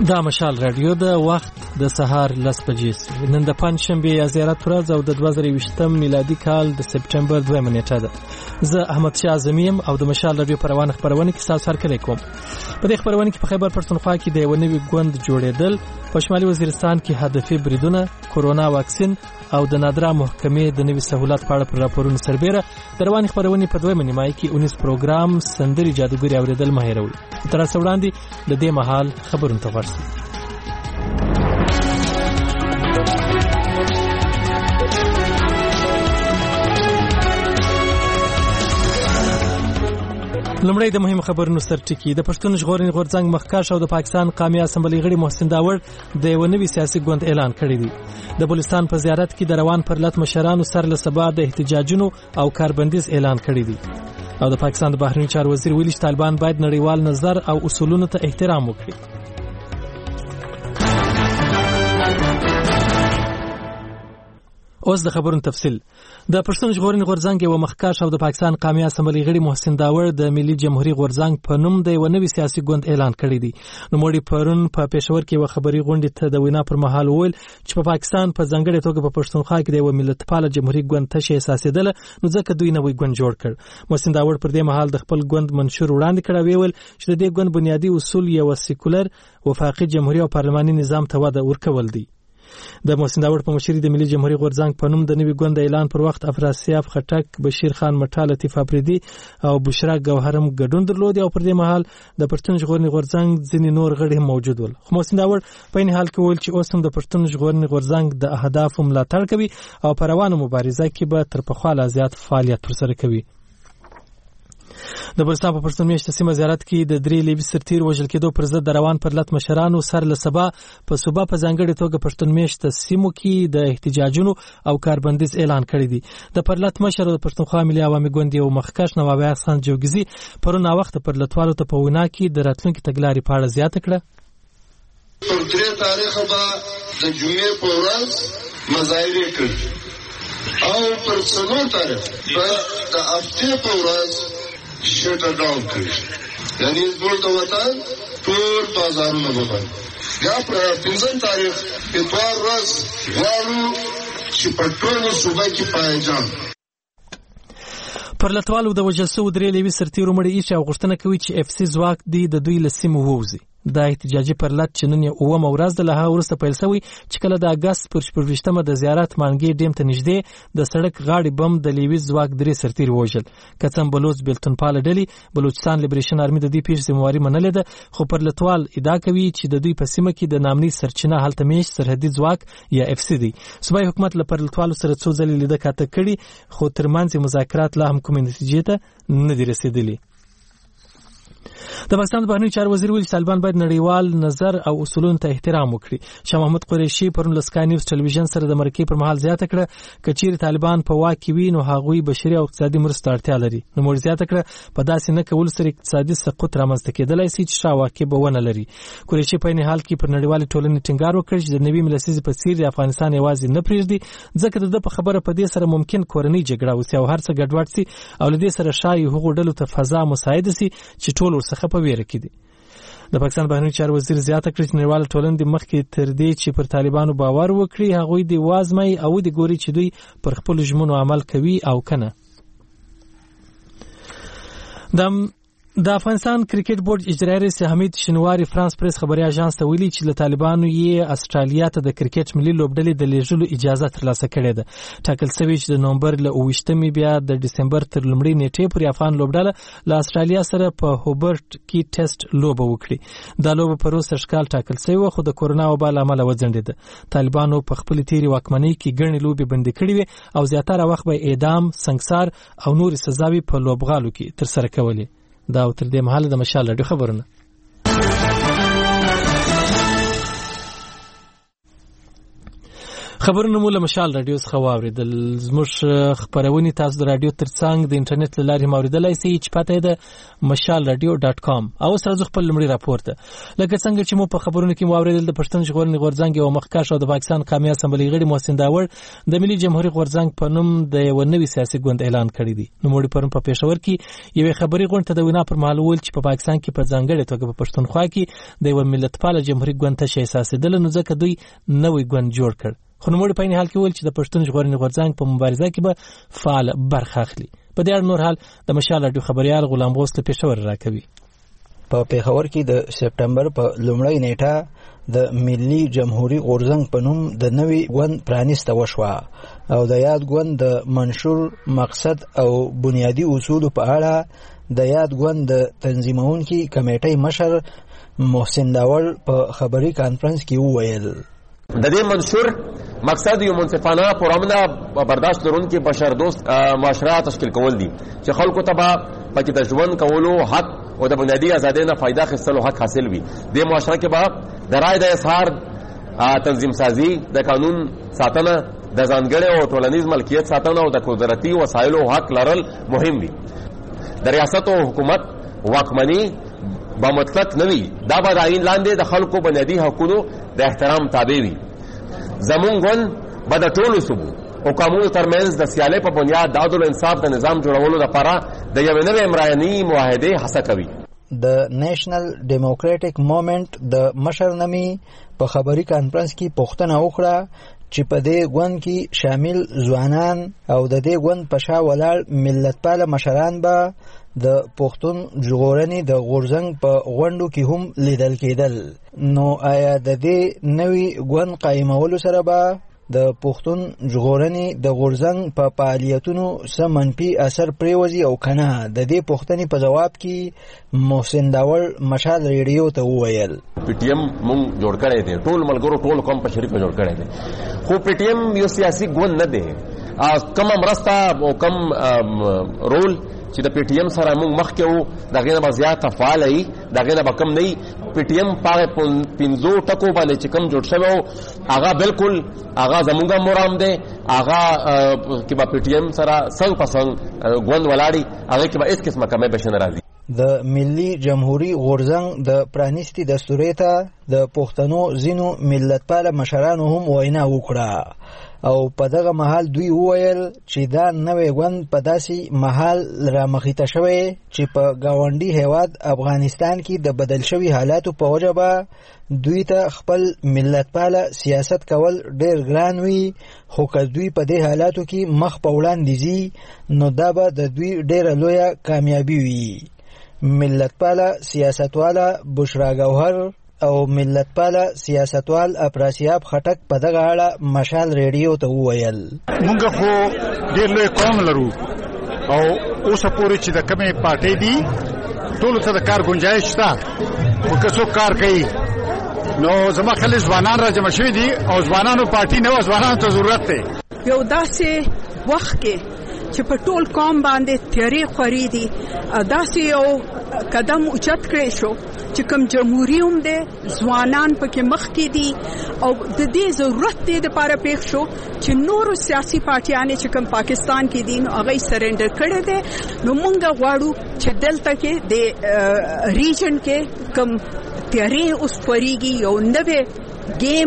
دا مشال رادیو د وخت د سهار 10 بجې نن د پنځشنبه یا زیارت ورځ او د 2020 میلادي کال د سپټمبر 2 نیټه ده. زه احمد شاه زمیم او د مشال رادیو پروانه خبرونه کې تاسو سره کوم. په دې خبرونه کې په خیبر پښتونخوا کې د یو نوي ګوند جوړېدل، په شمالي وزیرستان کې هدفي بریدونه، کورونا واکسین او د نادره محکمې د نوي سہولت په اړه پر راپورونو سربېره د رواني خبرونه په دویمه نیمایي کې 19 پروګرام سندري جادوګري اوریدل مه هېروئ. تر اوسه وړاندې د دې مهال خبرونه ته ورسئ. لمړی د مهم خبرونو سرټکی. د پښتون ژغورنې غورځنګ مخکښ او د پاکستان قومي اسمبلی غړي محسن داور د یو نوي سیاسي ګوند اعلان کړی دی. د بلوچستان په زیارت کې د روان پرلط مشرانو سره له سبا د احتجاجونو او کاربندیز اعلان کړی دی. او د پاکستان د بهرنی چارو وزیر ویلي چې طالبان باید نړیوال نظر او اصولونو ته احترام وکړي. اوس د خبرونو تفصیل. د پښتون ژغورنې غورځنګ یو مخکښ او د پاکستان قومي اسمبلی غړي محسن داور د ملي جمهوریت غورځنګ په نوم د یو نوي سیاسي ګوند اعلان کړی دی. نوموړي پرون په پېښور کې یو خبري غونډې ته د وینا پر مهال وویل چې په پاکستان په ځانګړې توګه په پښتونخوا کې د یو ملتپال جمهوریت ګوند تشه احساسېدل، نو ځکه دوی نوی ګوند جوړ کړ. محسن داور پر دې مهال د خپل ګوند منشور وړاندې کړ او ویل چې د دې ګوند بنیادی اصول یو سیکولر وفاقي جمهوریت او پارلماني نظام ته وده ورکول دي. د محسن داور په مشرۍ د ملي جمهوریت غورځنګ په نوم د نوي ګوند اعلان پر وخت افراسیاب خټک، بشیر خان مټا، لطیف افریدي او بشرا ګوهرم ګډون درلود او پر دې مهال د پښتون ژغورنې غورځنګ ځینې نور غړي هم موجود ول. خو محسن داور په این حال کې ویل چې اوس هم د پښتون ژغورنې غورځنګ د اهدافو ملاتړ کوي او په روانه مبارزه کې به تر پخوا لا زیات فعالیت ترسره کوي. د بلوچستان په پښتون میشته سیمه زیارت کې د 3 لیوي سرتیر وژل کېدو پر ضد د روان پرلط مشرانو سره له سبا په صوبه په ځانګړې توګه پښتون میشته سیمو کې د احتجاجونو او کاربندیز اعلان کړی دی. د پرلط مشر د پښتونخوا ملي عوامي ګوند یو مخکښ نواب حسن جوګزي پرون وخت پرلطوالو ته په وینا کې د راتلونکي تګلارې په اړه زیاته کړه. پر 3 تاریخ به د جمعې په ورځ مظاهرې کړې او پر 4 تاریخ به د هفتې په ورځ شټر ډاون کړي، یعنی ټول د وطن ټول بازارونه به بند. یا پر 15 تاریخ اتوار ورځ غواړو چې په ټولو صوبه کې پایجان. پرلطوالو د وژل شوو 3 لیوي سرتیرو مړي ایښي او غوښتنه کوي چې اف سي ځواک د دوی له سیمو ووځي. دا احتجاجي پرلط چې نن یې 9مه ورځ ده له هغه وروسته پیل شوی چې کله د اګست پر 24مه د زیارت مانګې ډیم ته نږدې د سړک غاړې بم د لیوي ځواک 3 سرتیر وژل. کڅم بلوچ بیلتونپاله ډلې بلوچستان لیبریشن آرمي د دې پیښې ذمہواري منلې ده، خو پرلطوال ادعا کوي چې د دوی په سیمه کې د نامني سرچینه هلته میش سرحدي ځواک یا اف سي دی. صوبایي حکومت له پرلطوالو سره څو ځلې لیده کاته کړي، خو ترمنځ مذاکرات لا هم کومې نتیجې ته نه دي رسېدلي. د پاکستان د بهرنی چارو وزیر ویلي چې طالبان باید نړیوال نظر او اصولونو ته احترام وکړي. شاه محمود قریشي پرون له سکای نیوز ټلویزیون سره د مرکې پر مهال زیاته کړه که چیرې طالبان په واک کې وي نو هغوی بشري او اقتصادي مرستو اړتیا لري. نو موږ زیاته کړه په داسې نه کولو سره اقتصادي سقوط رامنځته کېدلی شي چې شاواکې به ونه لري. قریشي په این حال کې پر نړیوالې ټولنې ټینګار وکړ چې د نوي لسیزې په څیر د افغانستان یوازې نه پرېږدي، ځکه د په خبره په دې سره ممکن کورنۍ جګړه وسي او هر څه ګډوډ سي او له دې سره شایي هغو ډلو ته فضا مساعده سي چې ټول ورڅخه په ویره کې دي. د پاکستان بهرنی چارو وزیر زیاته کړه چې نړیواله ټولنه د مخکې تر دې چې پر طالبانو باور وکړي هغوی د وازمای او د ګوري چې دوی پر خپل ژمنو عمل کوي او کنه. د افغانستان کرکټ بورډ اجرایي رئیس حمید شینواری فرانس پریس خبري اژانس ته ویلي چې له طالبانو یې استرالیا ته د کرکټ ملي لوبډلې د لیږلو اجازه ترلاسه کړې ده. ټاکل شوی چې د نومبر له 28مې بیا د دسمبر تر لومړۍ نیټې پورې افغان لوبډله له استرالیا سره په هوبرټ کې ټیسټ لوبه وکړي. دا لوبه په روس اشکال ټاکل شوی و خو د کورونا وبا له امله وځنډېده. طالبانو په خپل تیری واکمنۍ کې ګڼې لوبې بندي کړې وې او زیاتره وخت به اعدام، سنګسار او نور سزاوي په لوبغالو کې ترسره کولې. دا تر دې مهاله د مشال رادیو خبرونه. خبرونه مو له مشال رادیو څخه واوریدل. زموږ خبرونه تاسو د رادیو ترڅنګ د انټرنیټ له لارې اوریدلای شئ چې پته ده mashalradio.com. او سره خپل لمړي راپور ته لکه څنګه چې مو په خبرونو کې واوریدل د پښتون ژغورنې غورځنګ او مخکښ او د پاکستان قومي اسمبلی غړي محسن داور د ملي جمهوریت غورځنګ په نوم د یو نوي سیاسي ګوند اعلان کړی دی. نو موږ پرون په پېښور کې یو خبري غونډه ته د وینا پر مهال ول چې په پاکستان کې په ځانګړي توګه په پښتونخوا کې د یو ملتپال جمهوریت ګوند ته شي اساسېدل، نو ځکه دوی نوې ګوند جوړ کړ. خو نو موږ په این حال کې ول چې د پښتون ژغورنې غورځنګ په مبارزه کې به فعال برخه اخلي. په دې اړه نور حال د مشال رادیو خبريال غلام غوث له پېښور راکوي. په پېښور کې د سپټمبر په لومړۍ نیټه د ملي جمهوریت غورځنګ په نوم د نوې ګوند پرانیسته وشوه او د یاد ګوند د منشور مقصد او بنیادی اصول په اړه د یاد ګوند د تنظیمونکي کمیټې مشر محسن داور په خبري کانفرنس کې وویل د دې منشور مقصد یو منصفانه پرامنه برداشت لرونکي بشر دوست معاشره تشکیل کول دي چې خلکو ته پکې د ژوند کولو حق او د بنیادی ازادۍ نه فائدہ اخیستلو حق حاصل وي. د معاشره کې به د رای د اظهار تنظیم سازی، د قانون ساتنه، د ځانګړي او ټولنیز ملکیت ساتنه او د قدرتي وسایلو حق لرل مهم وي. د ریاست او حکومت واکمني با مطلق نوي، دا به د عین لاندې د خلکو بنیادی حقوقو د احترام تابع وي. زمونږ ګوند به د ټولو صوبو او قومونو ترمنځ د سیالۍ په بنیاد د عدل او انصاف د نظام جوړولو لپاره د یوې نوې عمراني معاهدې هڅه کوي. د نیشنل ډیموکراټک موومېنټ د مشر نمی په خبري کانفرنس کې پوښتنه وکړه چې په دې ګوند کې شامل ځوانان او د دې ګوند په شا ولاړ ملتپال مشران به د پښتون ژغورنې د غورځنګ په غونډو کې هم لیدل کېدل. نو آیا د دې نوي ګوند قایمولو سره به د پښتون ژغورنې د غورځنګ په فعالیتونو څه منفي اثر پرېوځي او کنه؟ د دې پوښتنې په جواب کې محسن داور مشال ریډیو ته وویل پی ټی ایم مونږ جوړ کړی دی، ټول ملګرو ټول قوم په شریک جوړ کړی دی، خو پی ټی ایم یو سیاسي ګوند نه دی. کم مرسته او کم رول چې د پی ټی ایم سره موږ مخکې وو دغه نه زیات فعال ای، دغه نه کم نه. پی ټی ایم په 15 ټکو باندې چې کم جوړ شوی هغه بالکل هغه زموږه مرام دی، هغه کې په پی ټی ایم سره څنګه پسنګ ګوند ولاړی، هغه کې به هیڅ قسمه کمه بشن راځي. د ملي جمهوریت غورځنګ د پرانیستي دستوري ته د پښتنو زینو ملتپال مشرانو هم وینا وکړه او په دغه محل دوی وویل چې دا نوې ګوند په داسې محل را مخېته شوی چې په گاونډي هیواد افغانستان کې د بدل شوي حالاتو په وجه به دوی ته خپل ملتپاله سیاست کول ډېر ګران وي، خو که دوی په دې حالاتو کې مخ په وړاندې ځي نو دا به د دوی ډېره لویه کامیابي وي. ملتپاله سیاستواله بشرا گوهر او ملتپاله سیاستوال افراسیاب خټک په دغه اړه مشال ریډیو ته وویل موږ خو ډېر لوی قوم لرو او اوسه پورې چې د کومې پارټۍ دي ټولو ته د کار گنجایش شته، خو که څوک کار کوي نو زما خیال ځوانان را جمع شوي دي او ځوانانو پارټي نه وه، ځوانانو ته ضرورت دی. یو داسې وخت کې چې په ټول قوم باندې تیارې خورې دي، داسې یو قدم اوچت کړی شو چې کوم جمهوریت هم دی ځوانان پکې مخکې دي او د دې ضرورت دی دپاره پېښ شو چې نورو سیاسي پارټیانې چې کوم پاکستان کې دي نو هغه یې سرنډر کړی دی. نو موږ غواړو چې دلته کې د ریجن کې کوم تیارې اوس خورېږي، یو نوې ګیم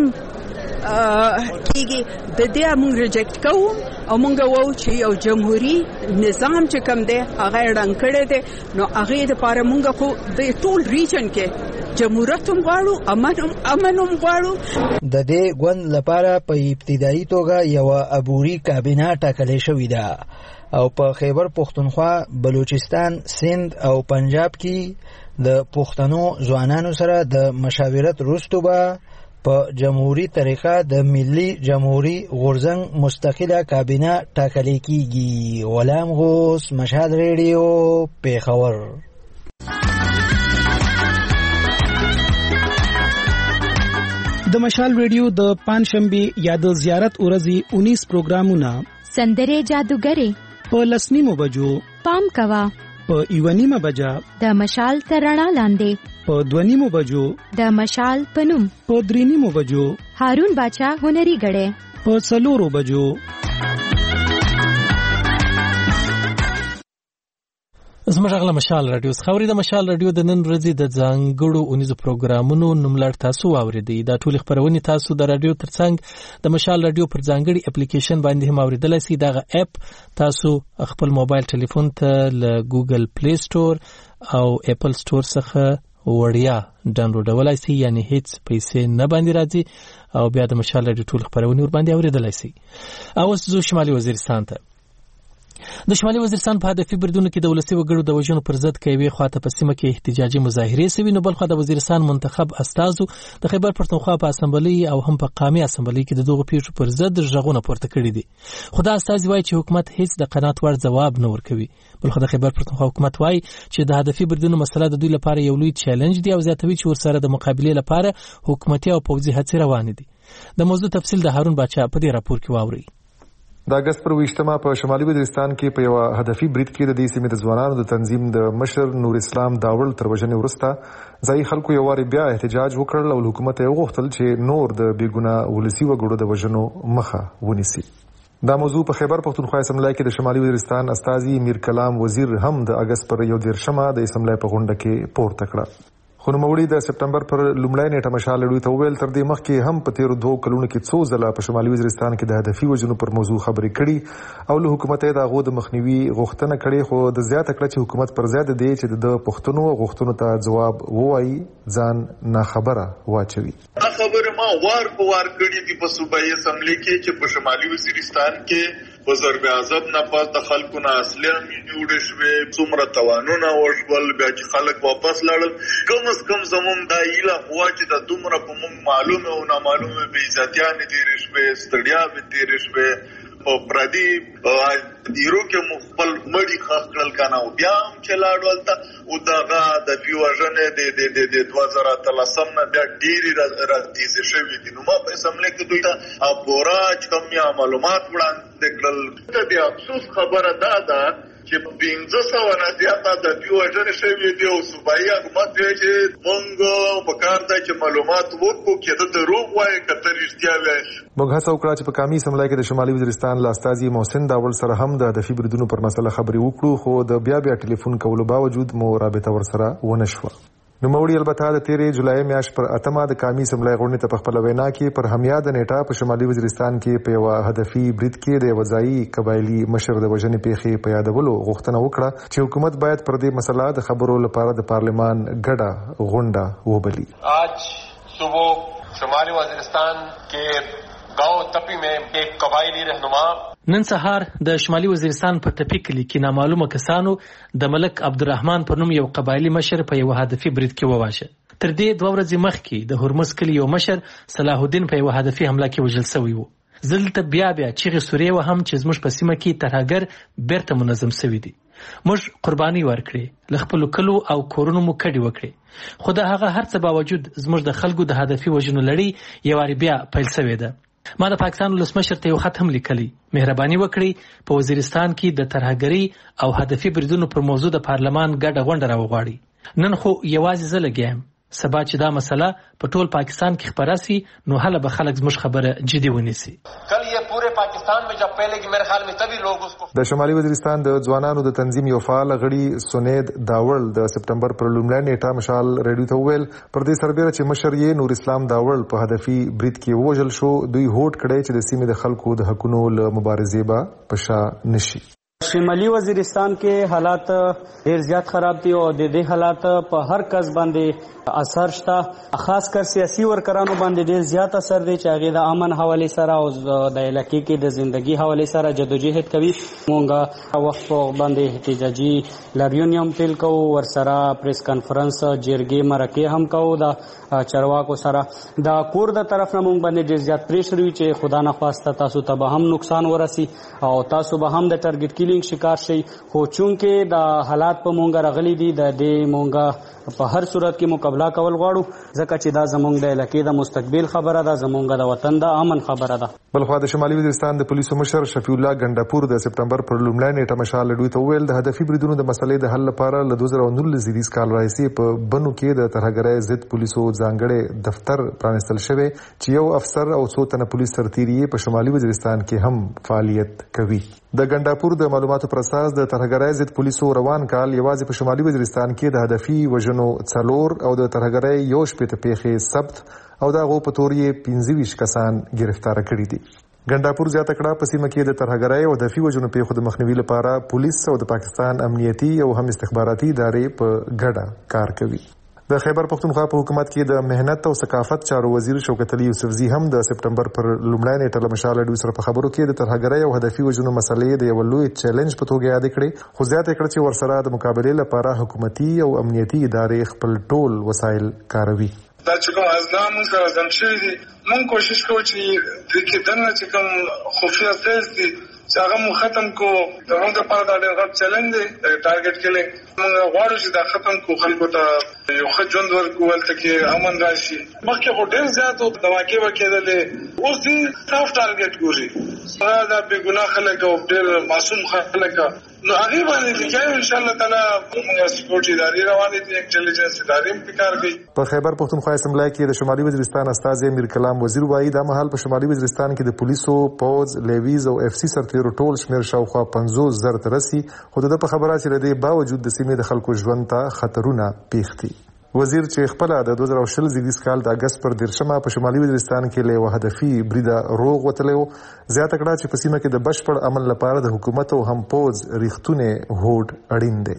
کېږي، د دې موږ ریجکټ کوو او موږ وایو چې یو جمهوري نظام چې کوم دی هغه یې ړنګ کړی دی. نو هغې دپاره موږ خو د ټول ریجن کې جمهوریت هم غواړو، امن هم غواړو. د دې ګوند لپاره په ابتدایي توګه یوه عبوري کابینه ټاکلې شوې ده او په خیبر پښتونخوا، بلوچستان، سند او پنجاب کې د پښتنو ځوانانو سره د مشاورت وروسته به په جمهوریت طریقه د ملي جمهوریت غورځنګ مستقله کابینه ټاکلې کیږي. غلام غوث، مشهد ریډیو، پېښور. د مشال ریډیو د پنځشنبه یا د زیارت ورځې 19 پروګرامونه سندره جادوګری په 10 بجو پام کوا، په 1 بجا د مشال ترڼا لاندې، په 2 بجو د مشال پنوم، په 3 بجو هارون باچا هنري غړې، په 4 بجو. زموږ غلا مشال رادیو خبري د مشال رادیو د نن ورځې د ځانګړو اونیزو پروګرامونو نوملړ تاسو واوریدئ. دا ټول خبرونه تاسو د رادیو ترڅنګ د مشال رادیو پر ځانګړي اپلیکیشن باندې هم اوریدلای شئ. دا اپ تاسو خپل موبایل ټلیفون ته له ګوګل پلی سٹور او اپل سٹور څخه وړیا ډاونلوډولای شئ، یعنی هیڅ پیسې نه باندې راځي او بیا د مشال رادیو ټول خبرونه ور باندې اوریدلای شئ. او زه شمالي وزیرستان ته د شمالي وزیرستان په هدفي بریدونو کې د ولسي وګړو د وژنو پر ضد کوي خواته په سیمه کې احتجاجي مظاهرې سوي، نو بل خو د وزیرستان منتخب استازو د خیبر پښتونخوا په اسمبلی او هم په قومي اسمبلی کې د دغه پیښو پر ضد ژغورنه پورته کړې دي. خو دا استازي وایي چې حکومت هیڅ د قناعت وړ ځواب نه ورکوي. بل خو د خیبر پښتونخوا حکومت وایي چې د هدفي بریدونو مسله د دوی لپاره یو لوی چیلنج دی او زیاتوي چې ورسره د مقابلې لپاره حکومتي او پوځي هڅې روانې دي. د موضوع تفصیل د هارون باچا په دې راپور کې واورئ. د اگست پر 20 په شمالي وزیرستان کې په یو هدفي برید کې د دې سیمې د ځوانانو د تنظیم د مشر نور اسلام داول تر وژنې وروسته ځای خلکو یو واری بیا احتجاج وکړل او حکومت یې وغوښتل چې نور د بیګناه ولسي وګړو د وژنو مخه ونیسي. دا موضوع په خیبر پښتونخوا اسمبلی کې د شمالي وزیرستان استازي میر کلام وزیر هم د اگست پر 11 د اسمبلی په غونډه کې پورته کړه. خو نوموړي د سپټمبر پر لومړۍ نیټه مشال رادیو ته وویل تر دې مخکې هم په تیرو 2 کلونو کې څو ځله په شمالي وزیرستان کې د هدفي وژنو پر موضوع خبرې کړي او له حکومت یې د هغو د مخنیوي غوښتنه کړې، خو د زیاته کړه چې حکومت پر ځای دی چې د پښتنو غوښتنو ته ځواب ووایي ځان ناخبره واچوي. خبره ما وار په وار کړې دي په صوبایي اسمبلی کې چې په شمالي وزیرستان کې په ضرب عذاب نه پاس د خلکو نه اصلي امنیت جوړ شوی، څومره توانونه وشول، بیا چې خلک واپس لاړل. کم از کم زموږ دا ایله هوا چې د دومره په موږ معلومه او نامعلومه بې عزتیانې تېرې شوې، ستړیاوې تېرې شوې، په پردي دیرو کې مو خپل مړي ښخ کړل کنه او بیا هم چې لاړو هلته او دغه هدفي وژنې د 2013 نه بیا ډېرې راتېزې شوي دي. نو ما په اسمبلی کې دوی ته پوره چې کوم یا معلومات وړاندې کړل. د افسوس خبره دا ده چې 500 نه زیاته هدفي وژنې شوي دي او صوبایي حکومت وایي چې موږ په کار دی چې معلومات وکړو، کېده دروغ وایي که ته رښتیا وایي. موږ هڅه وکړه چې په قومي اسمبلی کې د شمالي وزیرستان له استازي محسن داول سره هم د هدفي بریدونو پر مسله خبرې وکړو، خو د بیا ټلیفون کولو باوجود مو رابطه ورسره ونه شوه. نوموړي البته د 13 جولای میاشت پر 8 د قومي اسمبلی غونډې ته په خپله وینا کې پر همیاده نیټه په شمالي وزیرستان کې په یوه هدفي برید کې د یوه ځایي قبایلي مشر د وژنې پیښې په یادولو غوښتنه وکړه چې حکومت باید پر دې مسله د خبرو لپاره د پارلمان ګډه غونډه وبلي. आज सुबह شمالي वजीरिस्तान के गांव तपी में एक कबायली रहनुमा نن سهار د شمالي وزیرستان په ټپي کلي کې نامعلومه کسانو د ملک عبدالرحمن پر نوم یو قبایلی مشر په یو هدفي برید کې وواژه. تر دې 2 ورځې مخکې د هرمز کلي یو مشر صلاح الدین په یو هدفي حمله کې وژل شوی و. زلته بیا چیغې سورې و هم چې زموږ په سیمه کې ترهګر بیرته منظم شوی دی. موږ قرباني ورکړې، له خپلو کلو او کورونو مو کډې وکړې، خو د هغه هر څه باوجود زموږ د خلکو د هدفي وژنو لړۍ یو وارې بیا پیل شوې ده. ما د پاکستان ولسمشر ته یو خط هم لیکلی، مهرباني وکړئ په وزیرستان کې د ترهګرۍ او هدفي بریدونو پر موضوع د پارلمان ګډه غونډه راوغواړئ. نن خو یوازې زه لګیا یم، سبا چې دا مسله په ټول پاکستان کې خبره سي نو هله به خلک زموږ خبره جدي ونیسي. کل یہ پورے پاکستان میں جب پہلے کہ میرے خیال میں تبھی لوگ اس کو د شمالي وزیرستان د ځوانانو د تنظیم یو فعال غړي سونید داول د سپټمبر پر لومړۍ نیټه مشال رادیو ته وویل پر دې سربېره چې مشر یې نور اسلام داول په هدفي برید کې ووژل شو، دوی هوډ کړی چې د سیمې د خلکو د حقونو له مبارزې به په شا نشي. شمالي وزیرستان کې حالات ډېر زیات خراب دي او د دې حالات په هر کس باندې اثر شته، خاص کر سیاسي ورکرانو باندې ډېر زیات اثر دی چې هغې د امن حوالې سره او د علاقې کې د زندگی حوالې سره جدوجهد کوي. مونږ وخت په باندې احتجاجي لاریون هم پیل کوو، ورسره پریس کانفرنس جرګې مرکې هم کوو د چارواکو سره. د کور د طرف نه مونږ باندې ډېر زیات پریشر وي چې خدا نخواسته تاسو ته به هم نقصان ورسي او تاسو به هم د ټارګټ کیلینګ شکار شي خو چونکې د حالات په مونږ راغلي دي د دې مونږ په هر صورت کې مقابله کول غواړو ځکه چې دا زمونږ د علاقې د مستقبل خبره ده زمونږ د وطن د امن خبره ده. بلخوا د شمالي وزیرستان د پولیسو مشر شفیع الله ګنډاپور د سپتمبر پر لومړۍ نیټه مشال لډوي ته وویل د هدفي بریدونو د مسلې د حل لپاره له 2019 کال راهیسې په بنو کې د ترهګرۍ ضد پولیسو ځانګړی دفتر پرانستل شوی چې یو افسر او څو تنه پولیس سرتیري په شمالي وزیرستان کې هم فعالیت کوي. د ګنډاپور د معلوماتو پر اساس د ترهګرۍ ضد پولیسو روان کال یوازې په شمالي وزیرستان کې د هدفي وژنو 4 او د ترهګرۍ یو شپېته پیښې ثبت او د هغو په تور یې 25 کسان گرفتار کړي دي. ګنډاپور زیاته کړه په سیمه کې د ترهګرۍ او هدفي وژنو پیښو د مخنیوي لپاره پولیس او د پاکستان امنیتي او هم استخباراتي ادارې په ګډه کار کوي. د خیبر پختونخوا په حکومت کې د مهنت او ثقافت چارو وزیر شوکت علي یوسفزي هم د سپتمبر پر لومړۍ نیټه له مشال لډوي سره په خبرو کې د ترهګرۍ او هدفي وژنو مسلې د یو لوی چیلنج په توګه یاد کړې خو زیاته کړه چې ورسره د مقابلې لپاره حکومتي او امنیتي ادارې خپل ټول وسایل کاروي. دا چې کوم ازلام موږ سره ځم شوي دي موږ کوشش کوو چې د کې دننه چې کوم خفیه سیز دي چې هغه مو ختم کو د موږ لپاره دا ډېر غټ چیلنج دی ټارګټ کلینګ موږ غواړو چې دا ختم کو خلکو ته یو ښه ژوند ورکړو هلته کې امن راشي. مخکې خو ډېر زیات دواکې به کېدلې اوس دې صاف ټارګټ ګوري هغه دا بېګناه خلک او ډېر معصوم خلک نو هغه باندې لیکای ان شاء الله تعالی موږ سکیورټي ادارې روانې دي انټيليجنس ادارې هم کار کوي. په خیبر پختونخوا اسمبلی کې د شمالي وزیرستان استاذ میر کلام وزیر وایي دا مهال په شمالي وزیرستان کې د پولیسو پوز لیویز او اف سي سرتیرو ټول شمیر شاوخوا 50,000 ته رسي خو د په خبره چې لدی باوجود د سیمې د خلکو ژوند ته خطرونه پیښ دي. وزیر چې خپل د 2020 کال د اگست پر 13 په شمالي وزیرستان کې له هدفي بریده روغ وتلو زیاته کړه چې په سیمه کې د بشپړ عمل لپاره د حکومت او هم پوز ریښتونه هوډ اړین دي.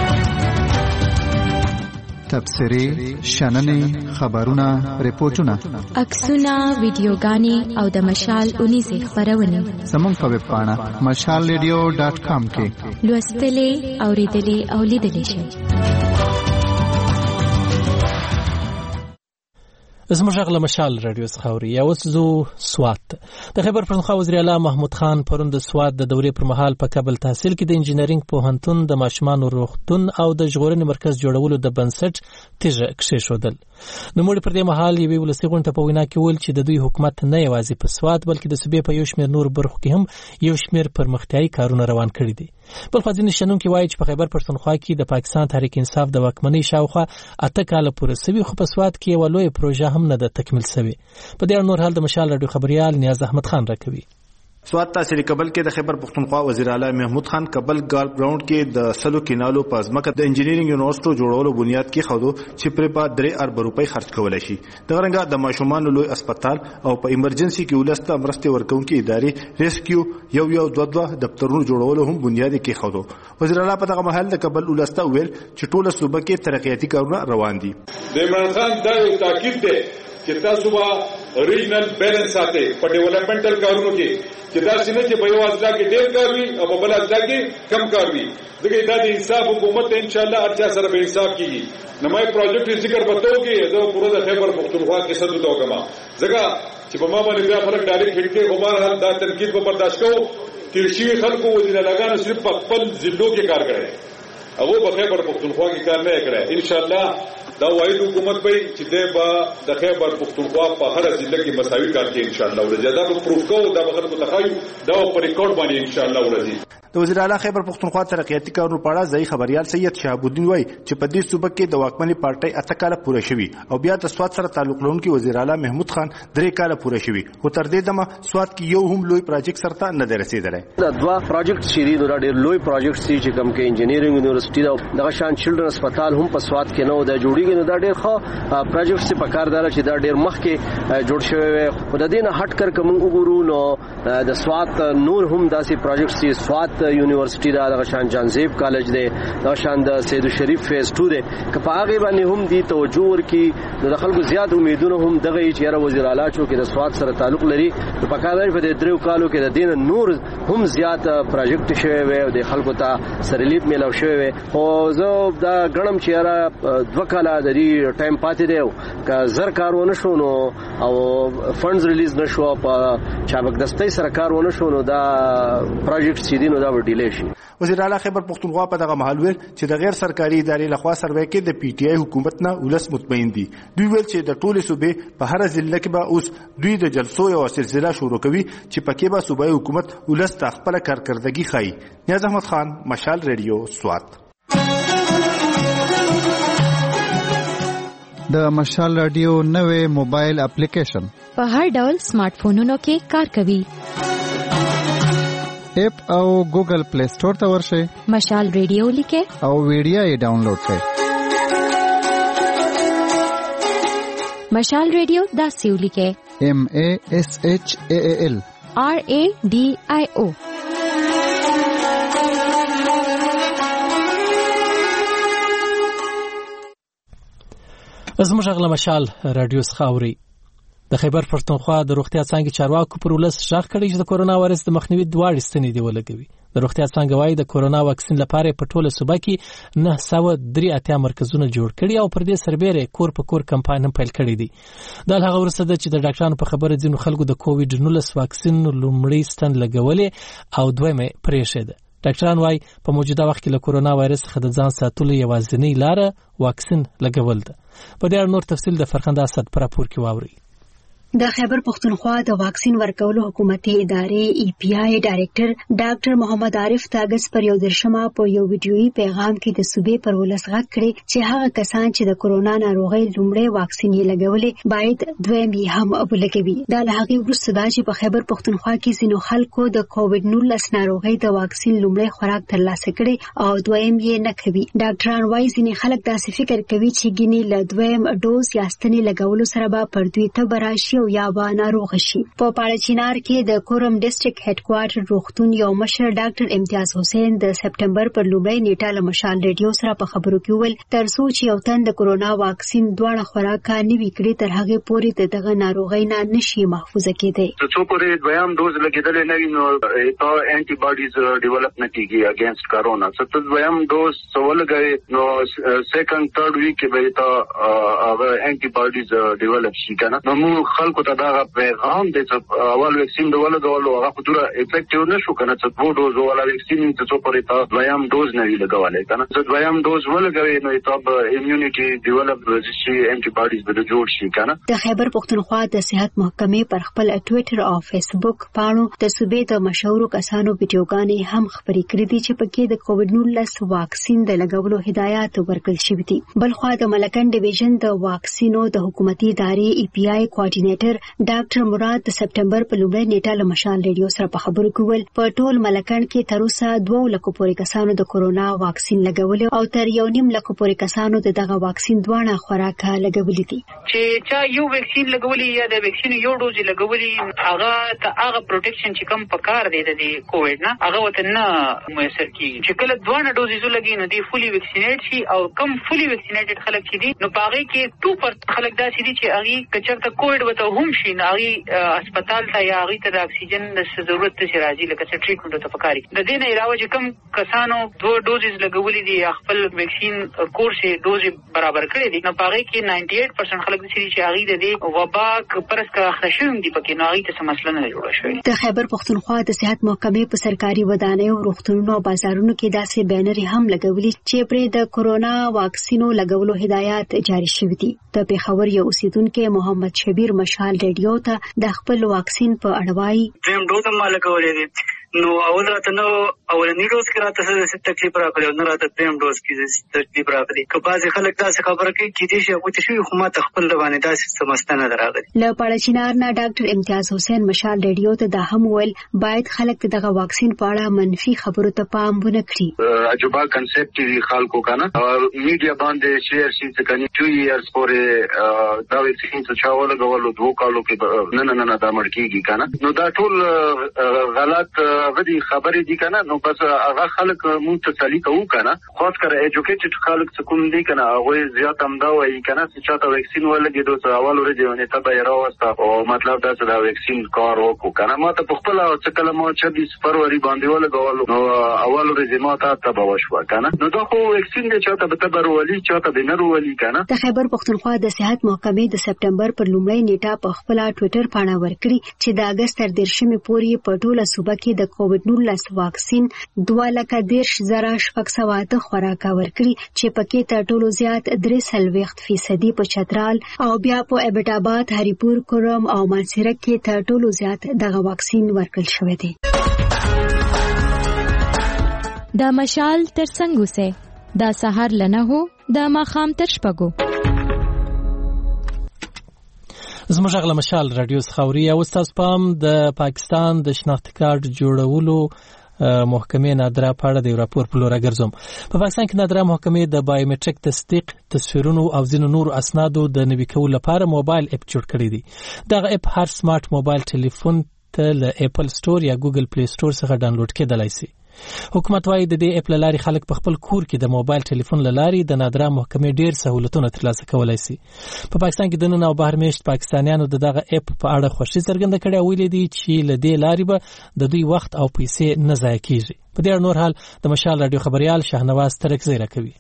تبصرې شننې خبرونه ریپورتونه عکسونه ویډیوګانې او د مشال 19 خبرونه زموږ په ویب پاڼه mashalradio.com کې لوستلې اوریدلې او لیدلې شئ. زموږ غږ له مشال رادیو څخه اوري. یا اوس زو سوات د خیبر پختونخوا وزیر اعلی محمود خان پرون د سوات د دورې پر مهال په کابل تحصیل کې د انجینرینګ پوهنتون د ماشومانو روغتون او د ژغورنې مرکز جوړولو د بنسټ تیږه کښېښودل. نوموړي پر دې مهال یوې ولسي غونډې په وینا کې وویل چې د دوی حکومت نه یوازې په سوات بلکې د صوبې په یو شمېر نور برخو کې هم یو شمېر پرمختیایي کارونه روان کړي دي. بلخوا ځینې شنونکي وایي چې په خیبر پښتونخوا کې د پاکستان تحریک انصاف د واکمنۍ شاوخوا 8 کاله پوره سوي خو په سوات کې یوه لویه پروژه هم نه ده تکمیل سوي. په دې اړه نور حال د مشال راډیو خبريال نیاز احمد خان راکوي. سوات تحصیل کابل کې د خیبر پختونخوا وزیر اعلی محمود خان کابل ګالف ګراوند کې د سلو کینالو په ځمکه د انجینرینګ یونیورسيټي جوړولو بنیاد کې خودو چې پر په 3 ارب روپۍ خرج کولای شي. د غرنګا د ماشومان لوی هسپتال او په ایمرجنسي کې ولسته مرستې ورکونکي ادارې ریسکیو یو دوه دفترونو جوړولو هم بنیاد کې خودو. وزیر اعلی په دغه محل د کابل ولسته ویل چې ټوله صوبه کې ترقیاتي کارونه روان دي. د عمران خان دا یو تاکید دی چې تاسو به ریجنل بیلنس ساتي په ډیولپمنټل کارونو کې چې دا څنګه چې په یو اصله کې ډېر کار وي او په بل اصله کې کم کار وي. دغه د انصاف حکومت ان شاء الله اچھا سره به انصاف کیږي. نمای پروجیکټ ذکر پتو کې دا پوره د خیبر پختونخوا کې صدو دوګما ځکه چې په ما باندې بیا خلک ډایرکټ هټ کې عمر حال دا تنقید په برداشت کوو چې شي خلکو وزیر لګانو صرف په خپل ضلعو کې کار کړي هغه په خیبر پختونخوا کې کار نه کړي. ان شاء الله دا واحد حکومت به چې د خیبر پختونخوا په هر ضلع کې مساوي کار کوي ان شاء الله ورځي. دا په پروف کوو دا به خلکو تخایو دا په ریکارډ باندې ان شاء الله ورځي. د وزیر اعلی خیبر پختونخوا ترقیاتي کارونو په اړه ځای خبريال سید شهاب الدین وایي چې په دې صوبه کې د واکمنۍ پارټۍ 8 کاله پوره شوي او بیا د سوات سره تعلق لرونکي وزیر اعلی محمود خان 3 کاله پوره شوي خو تر دې دمه سوات کې یو هم لوی پروجیکټ سره نه دی رسیدلی. دا دوه پروجیکټ شری نو ډېر لوی پروجیکټ سي چې کوم کې انجینرینګ یونیورسيټي دا شان چلډرن هسپتال هم په سوات کې نو دا جوړیږي نو دا ډېر ښه پروجیکټ سي په کار دار چې دا ډېر مخکې جوړ شوی وي. خو د دې نه هټ کر کوم وګورو نو د سوات نور هم داسې پروجیکټ سي سوات یونیورسيټي دا شان جانزیب کالج دی دا شان د سید شریف فیز 2 دی که په هغه باندې هم دی توجه ورکی د خلکو زیات امیدونه هم دغه چې را وزیر اعلی چو کې د سوات سره تعلق لري په کاندار په 3 کالو کې د دین نور هم زیات پروجیکټ شوی وي او د خلکو ته سرلیپ میلاو شوی وي. او زه دا غنم چې را 2 کاله د دې ټایم پاتې دی که زر کارونه شو نو او فندز ریلیز نشو په چابک دستي سره کارونه شو نو دا پروجیکټ سیدینو دا دا به ډیلی شي. وزیر اعلی خیبر پختونخوا په دغه مهال ویل چې د غیر سرکاري ادارې لخوا سروې کې د پی ټی آی حکومت نه ولس مطمئن دي. دوی ویل چې د ټولې صوبې په هر ضلع کې به اوس دوی د جلسو یو سلسله شروع کوي چې پکې به صوبایي حکومت ولس ته خپل کارکردګي ښایي. نیاز احمد خان، مشال ریډیو، سوات. د مشال رادیو نوې موبایل اپلیکیشن په هر ډول سمارټ فونونو کې کار کوي. اپ او ګوګل پلی سٹور ته ورشئ، مشال ریډیو لیکئ او ویډیو یې ډاونلوډ کړئ. مشال ریډیو داسې ولیکئ: MASHAAL RADIO. زموږ غږ له مشال رادیو څخه اورئ. د خیبر پښتونخوا د روغتیا څانګې چارواکو پر ولس غږ کړی چې د کورونا وایرس د مخنیوي دواړې ستنې دی ولګوي. د روغتیا څانګه وايي د کورونا واکسین لپاره په ټوله صوبه کې 983 مرکزونه جوړ کړي او پر دې سربېره کور په کور کمپاین هم پیل کړی دی. دا هغه ورسته ده چې د ډاکټرانو په خبره ځینو خلکو د کووډ-19 واکسین لومړی ستن لګولې او دویمه پرېښې ده. ډاکټران وايي په موجوده وخت کې له کورونا وایرس څخه د ځان ساتلو یوازینۍ لاره واکسین لګول ده. په دې اړه نور تفصیل د فرخنده اسد پر راپور کې واوري. د خیبر پختونخوا د واکسین ورکولو حکومتي ادارې ای پی آی ډایریکټر ډاکټر محمد عارف تاګس پر یو درشمه په یو ویډیویي پیغام کې د صوبې پر ولس غږ کړی چې هغه کسان چې د کورونا ناروغۍ لومړی واکسین یې لګولې باید دویم یې هم ولګوي. دا له هغې وروسته دا چې په خیبر پختونخوا کې ځینو خلکو د کووډ-19 ناروغۍ د واکسین لومړی خوراک ترلاسه کړی او دویم یې نه کوي. ډاکټران وايي ځینې خلک داسې فکر کوي چې ګینې له دویم ډوز یا ستنې لګولو سره به پر دوی تبه راشي یا به ناروغ شي. په پاړچینار کې د کورم ډیسټریکټ هډ کوارټر روغتون یو مشر ډاکټر امتیاز حسین د سپټمبر پر لومړۍ نیټه له مشال ریډیو سره په خبرو کې وویل تر څو چې یو تن د کورونا واکسین دواړه خوراک نه وي کړی تر هغې پورې د دغه ناروغۍ نه نشي محفوظه کېدی. څو پورې دویم ډوز لګېدلی نه وي نو ته انټي باډیز ډیولپ نه کېږي اګینسټ کرونا. څه دویم ډوز ولګوي نو سیکنډ تھرډ ویک کې به ته هغه انټي باډیز ډیولپ شي که نه. نو موږ خلکو ته هغه پیغام دی چې اول ویکسین د ولګولو هغه خو دوره افیکټیو نه شو که نه. څه دوه ډوز والا ویکسین څه پورې ته دویم ډوز نه وي لګولی که نه. څه دویم ډوز ولګوي نو ته به ایمیونټي ډیولپ شي انټي باډیز به جوړ شي که نه. د خیبر پختونخوا د صحت محکمې پر خپل ټویټر او فیسبوک پاڼو د صوبې د مشهورو کسانو ویډیوګانې هم خپرې کړې دي چې پکې د کووډ-19 واکسین د لګولو هدایات ورکړل شوي دي. بلخوا د ملکن ډیویژن د واکسینو د حکومتي ادارې ای پی آی کوارډینیټر ډاکټر مراد د سپټمبر په لومړۍ نیټه له مشال ریډیو سره په خبرو کې وویل په ټول ملکن کې تر اوسه 2 لکو پورې کسانو د کورونا واکسین لګولې او تر 1.5 لکو پورې کسانو دغه واکسین دواړه خوراک لګولې دي. چې چا یو ویکسین لګولې یا د ویکسین یو ډوز لګولې هغه ته هغه پروټیکشن چې کم پکار دی د کووډ نه هغه وته نه میسر کیږي. چې کله دوه ډوزز لګي نو دی فولي ویکسینیټ شي او کم فولي ویکسینیټډ خلک چې دي نو پاره کې 2% خلک داسې دي چې هغه کچرته کووډ وته هم شي نه هغه هسپتال ته یا هغه ته د اکسیجن د ضرورت ته راځي لکه چې ټریټمنټ ته پکاري. د دې نه علاوه چې کم کسانو 2 ډوزز لګولې دي خپل ویکسین کورس ډوز برابر کړی دي نو پاره کې 98% خلک دي چې هغه د دې وبا پرس کا خشوم دي پکې نه هغه ته مسله نه جوړه شوې. د خیبر پختونخوا د صحت محکمې په سرکاري ودانیو روغتونونو او بازارونو کې داسې بینر هم لګولي چې پرې د کورونا واکسینو لګولو هدایات جاری شوي دي. د پیښور یو اوسیدونکو محمد شبیر مشال ریډیو ته د خپل واکسین په اړه وایي دریم ډوز هم لګولې دي نو اول راته نو اولنی ډوز کې راته څه تکلیف راغلی نو راته دریم ډوز کې تکلیف راغلی. که بعضې خلک داسې خبره کوي کېدای شي هغوی ته شوي خو ما ته خپل باندې داسې څه مسته نه ده راغلې. له پاړچینار نه ډاکټر امتیاز حسین مشال ریډیو ته دا هم وویل باید خلک د دغه واکسین په اړه منفي خبرو ته پام ونه کړي. عجبه کنسپټ دی خلکو که نه میډیا باندې شیر شي چې کني 2 ایئرز پورې دا ویکسین څه چا ولګولو 2 کالو کې نه دا مړ کېږي که نه. نو دا ټول غلط غدي خبرې دي کنه. نو بس هغه خلک مونږ ته تسلی کوو کنه خاص کر ایجوکیټډ خلک څه کوم دي کنه هغه زیات هم دا وایي کنه چې چاته ویکسین ولګېدو څه اول ورځې ونه ته به راوسته او مطلب دا چې دا ویکسین کار وکړو کنه. ما ته په خپل څه کله ما 26 فروری باندې ولګولو نو اول ورځې ما ته تبه وشوه کنه. نو دا خو ویکسین دی چاته به تبه ورولي چاته به نه ورولي کنه. د خیبر پختونخوا د صحت محکمې د سپټمبر پر لومړۍ نیټه په خپل ټویټر باندې ورکړي چې د اگست تر 10 پورې په ټوله صوبه کې د د کووډ-19 واکسین 2,10,608 خوراکه ورکړي چې پکې تر ټولو زیات 63% په چترال او بیا په ابټ آباد، هریپور، کرم او مانسهره کې تر ټولو زیات دغه واکسین ورکړل شوی دی. دا مشال تر څنګه سه دا سحر لنه هو دا ماخام تر شپګو زموږ غل مشال رادیو خاوري او تاسو پام د پاکستان د شناختی کارت جوړولو محکمې نادره پاړه د راپور په لور ګرځوم. په پاکستان کې نادره محکمې د بایومټریک تصدیق، تصویرونو او ځینو نور اسنادو د نوي کولو لپاره موبایل اپ جوړ کړی دی. دغه اپ هر سمارټ موبایل ټلیفون ته له اپل سٹور یا ګوګل پلی سٹور څخه ډاونلوډ کېدلای شي. حکومت وايي د دې اپ لاري خلک په خپل کور کې د موبایل ټلیفون لاري د نادره محکمې ډیر سہولتونه ترلاسه کولای شي. په پاکستان کې د نن او بهر میشت پاکستانیانو دغه اپ په اړه خوښي څرګنده کړې او ویلي دي چې له دې لاري به د دوی وخت او پیسې نه ضایع کیږي. په دې نور حال د مشال رادیو خبريال شاهنواز ترکزی راکوي.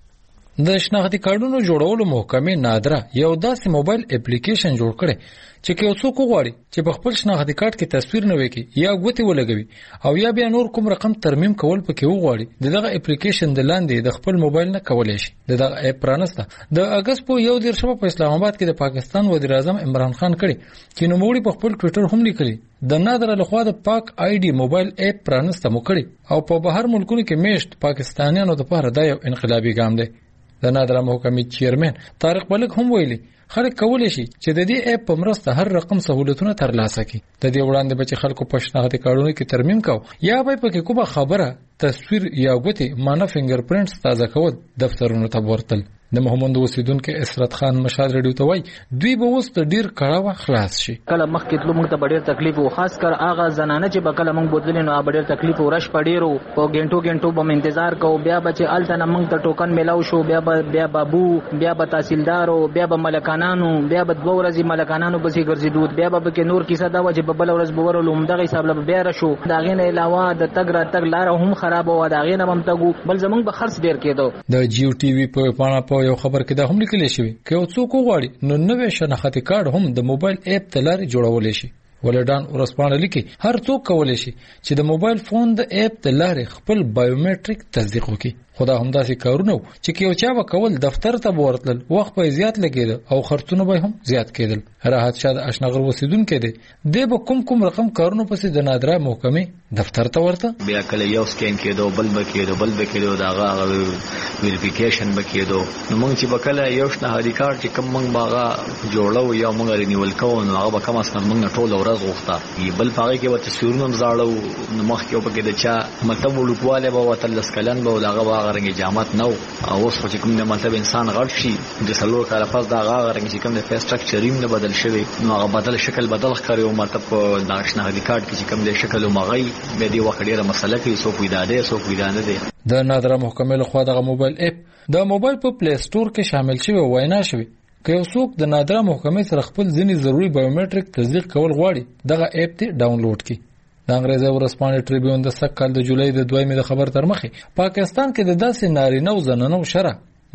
د شناختی کارتونو جوړولو محکمې نادره یو داسې موبایل اپلیکیشن جوړ کړي چې څوک وغواړي چې په خپل شناختی کارت کې تصویر نه وکړي یا ګوتې ولګوي او یا بیا نور کوم رقم ترمیم کول پکې وغواړي دغه اپلیکیشن د لاندې د خپل موبایل نه کولای شي. دغه اپ پرانسته د اگست په 1 په اسلام آباد کې د پاکستان وزیر اعظم عمران خان کړي چې نوموړي په خپل ټوئیټر هم لیکلي د نادره لخوا د پاک آی ډي موبایل اپ پرانسته مو کړي او په بهر ملکونو کې میشت پاکستانیانو لپاره دا یو انقلابي ګام دی. د نادره محکمې چیرمن طارق ملک هم ویلي خلک کولای شي چې د دې اپ په مرسته هر رقم سہولتونه ترلاسه کړي. د دې وړاندې به چې خلکو په شناختی کارتونو کې ترمیم کاو یا به پکې کومه خبره تصویر یا ګوتې مانه فینګر پرینټس تازه کول دفترونو ته ورتل. د محمد اوسیدونکو اسرت خان مشال رادیو ته وای دوی به اوس د ډیر کړهو خلاص شي. کله مخکې تلو موږ ته ډیر تکلیف او خاص کر اغه زنانه چې بکله موږ بوتل نو ډیر تکلیف او رش پډیرو او غنټو به انتظار کو بیا به چې الته موږ ته ټوکن ملاو شو بیا بابو بیا به تحصیلدارو بیا به ملکانانو بیا به 2 ورځې ملکانانو بسې ګرځیدو بیا به کې نور کیسه دا و چې بل ورځ به ورولو همدغه حساب له بیا را شو. دا غینه علاوه د تګ را تګ لار هم خراب و دا غینه هم تګو بل زمونږ به خرڅ ډیر کېدو. د جیو ټي وي په پاڼه په یو خبر کې دا هم لیکل شوی که څوک وغواړي نو نوې شناختی کارت هم د موبایل اپ تلاري جوړول شي. ولډان ورسپانه لیکي هر څوک کولای شي چې د موبایل فون د اپ تلاري خپل بایومټریک تصدیق وکړي. خدا همداسې کارونه چې یو چا وکول دفتر ته ورتل وخت به زیات لګیدل او خرڅونه به هم زیات کېدل. راحت شاد آشناغر وسیدونکو دی د کوم رقم کارونه پسې د نادره محکمې دفتر ته ورته بیا کله یو سکین کېدو بل بکېدو داغه ویریفیکیشن بکېدو نو موږ چې بکله یو شناختی کارت چې کوم موږ باغه جوړو یا موږ رینیول کوو نو هغه به کم اس کم موږ ټول ورځ غوښته بل پاره کې وته تصویرونه زاړو نو مخ کې په کې د چا مطلب وړوکواله به وته لسکلن به داغه غرنګ جامات نو او اوس چې کوم د مطلب انسان غړ شي د سلور کاله پس دا غرنګ چې کوم د فیس سټرکچریم نه بدل شوی نو هغه بدل شکل ښکاري او مطلب د شناختی کارت کې کوم د شکل او مغی به دی وخت ډیره مسله کې سو ویداده دی. د نادره محکمې له خوا د موبایل اپ د موبایل په پلی سٹور کې شامل شوی وینا شوی که یو څوک د نادره محکمې سره خپل ځینی ضروری بایومټریک تصدیق کول غواړي دغه اپ ته ډاونلوډ کړي. د انګریزي ورسپانې ټریبیون د سکهال د جولای د 2 د خبر تر مخه پاکستان کې د داسې نارینه او زنانو شره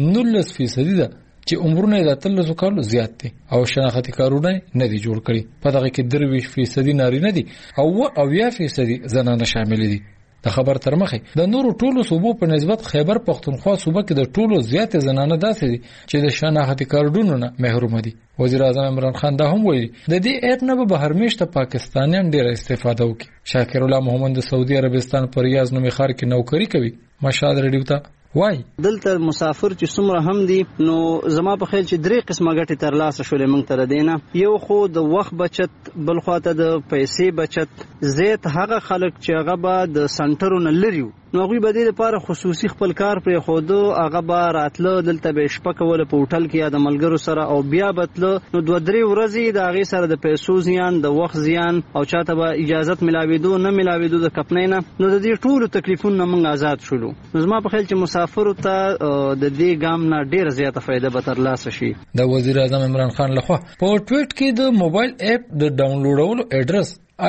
19% ده چې عمرونه د 13 کالو زیات دي او شناختی کارونه نه دي جوړ کړي. په دغه کې 23% نارینه دي او 80% زنانه شامل دي. د خبر تر مخه د نورو ټولو صوبو په نسبت خیبر پختونخوا صوبه کې د ټولو زیات زنانه داسې دي چې د شناختی کارډونو نه محروم دي. وزیر اعظم عمران خان دا هم ویلي د دې اپ نه به بهر میشته پاکستانیان ډیر استفاده وکړي. شاکر الله محمد د سعودي عربستان پر ریاض نومي ښار کې نوکری کوي. مشهد رادیو ته وای دلته مسافر چې څومره هم دي نو زما په خیال چې 3 قسمه ګټې ترلاسه شولې موږ تر دینه یو خو د وخت بچت بل خواته د پیسې بچت زیات هغه خلک چې هغه به د سنټرونو لري نو هغه به د لپاره خصوصي خپل کار پر خودو هغه به راتله دلته به شپه کوله په هوټل کې یا د ملګرو سره او بیا بتله نو 2-3 ورځې د هغه سره د پیسو زیان د وخت زیان او چاته به اجازه ملاويدو نه ملاويدو د کپنینه نو د دې ټولو تکلیفونو موږ آزاد شولو. زما په خیال چې مسافر ته د دې ګام نه ډیر زیاته فائدہ به ترلاسه شي. د وزیر اعظم عمران خان لخوا په ټویټ کې د موبایل اپ د ډاونلوډولو اډرس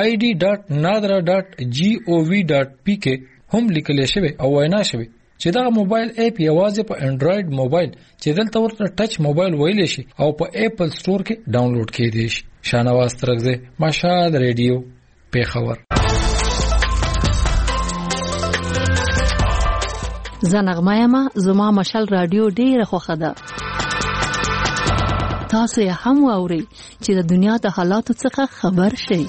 id.nadra.gov.pk هم لیکل شوی او وینا شوی چې دا موبایل اپ یوازې په انډراید موبایل چې دلته ورته ټچ موبایل ویل شي او په اپل سٹور کې ډاونلوډ کېدی شي. شاهنواز ترکزی مشهد رادیو پیښور. زنغمه یم زما مشال رادیو ډیره خوښه ده. تاسو یې هم واورئ چې د دنیا د حالاتو څخه خبر شئ.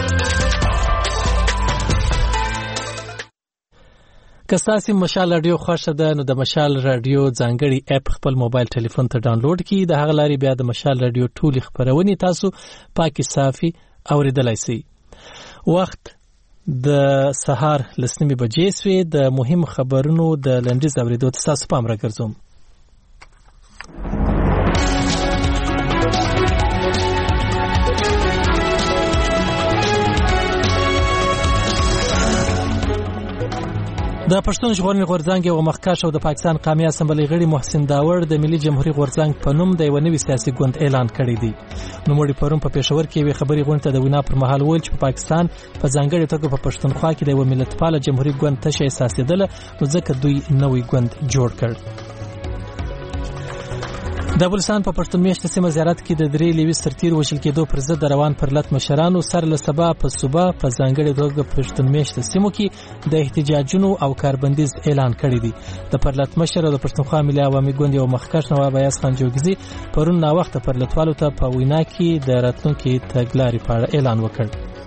که ستاسو مشال رادیو خوښه ده نو د مشال رادیو ځانګړي اپ خپل موبایل ټلیفون ته ډاونلوډ کړئ. د هغه لارې بیا د مشال رادیو ټولې خبرونه تاسو پاکي صافي اوریدلای شئ. وخت د سهار 9 بجې سوې. د مهم خبرونو د لنډیز اوریدو ته تاسو پام راګرځوم. د پښتون ژغورنې غورځنګ یو مخکښ او د پاکستان قومي اسمبلی غړي محسن داور د ملي جمهوریت غورځنګ په نوم د یو نوي سیاسي ګوند اعلان کړی دی. نوموړي پرون په پېښور کې یو خبري غونډه د وینا پر مهال ویل چې په پاکستان په ځانګړي توګه په پښتونخوا کې د یو ملتپاله جمهوریت ګوند تشه احساسېدله نو ځکه دوی نوې ګوند جوړ کړ. د افغانستان په پښتون میشته سیمه زیارت کې د 3 لیوي سرتیر وشل کېدو پر ضد روان پرلط مشرانو سر له سبا په صوبه په ځانګړي توګه پښتون میشته سیمو کې د احتجاجونو او کاربندیز اعلان کړی دی. د پرلط مشر د پښتونخوا ملي عوامي ګوند یو مخکښ نواب ایاز خان جوګزي پرون نا وخت پرلطوالو ته په وینا کې د راتلونکي تګلارې په اړه اعلان وکړ.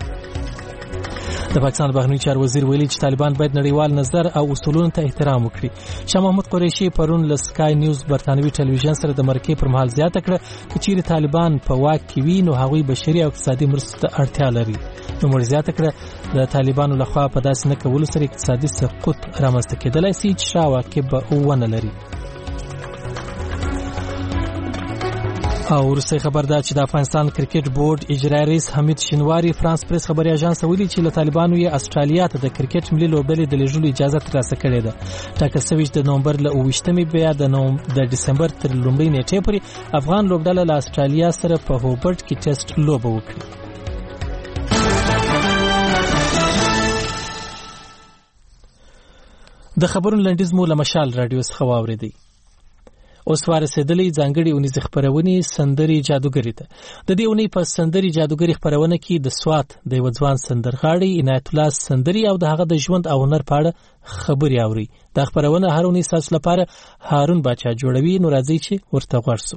د پاکستان بهرنی چارو وزیر ویلي چې طالبان باید نړیوال نظر او اصولونو ته احترام وکړي. شاه محمود قریشي پرون له سکای نیوز برتانوي ټلویزیون سره د مرکې پر مهال زیاته کړه چې چیرې طالبان په واک کې وي نو هغوی بشري او اقتصادي مرستو ته اړتیا لري. نو مور زیاته کړه د طالبانو لخوا په داسې نه کولو سره اقتصادي سقوط رامنځته کېدلی شي چې شاوکه به ونه لري. او ورسته خبر ده چې د افغانستان کرکټ بورډ اجرایي رئیس حمید شینواری فرانس پریس خبري اژانس ویلي چې له طالبانو یې استرالیا ته د کرکټ ملي لوبډلې د لېږلو اجازه ترلاسه کړې ده. ټاکل شوی د نومبر له 28مې بیا د دسمبر تر لومړۍ نیټې پورې افغان لوبډله له استرالیا سره په هوبرټ کې ټیسټ لوبه وکړي. د خبرونو لنډیز مو له مشال رادیو څخه واوریدئ. اوس ورسېدلې ځانګړي اونیزه خبرونه سندري جادوګری ته. د دې اونۍ په سندري جادوګری خبرونه کې د سوات د یو ځوان سندرغاړي عنایت الله سندري او د هغه د ژوند او هنر په اړه خبري اوري. دا خبرونه هر اونۍ تاسو لپاره هارون باچا جوړوي. نو راځي چې ورته ورسو.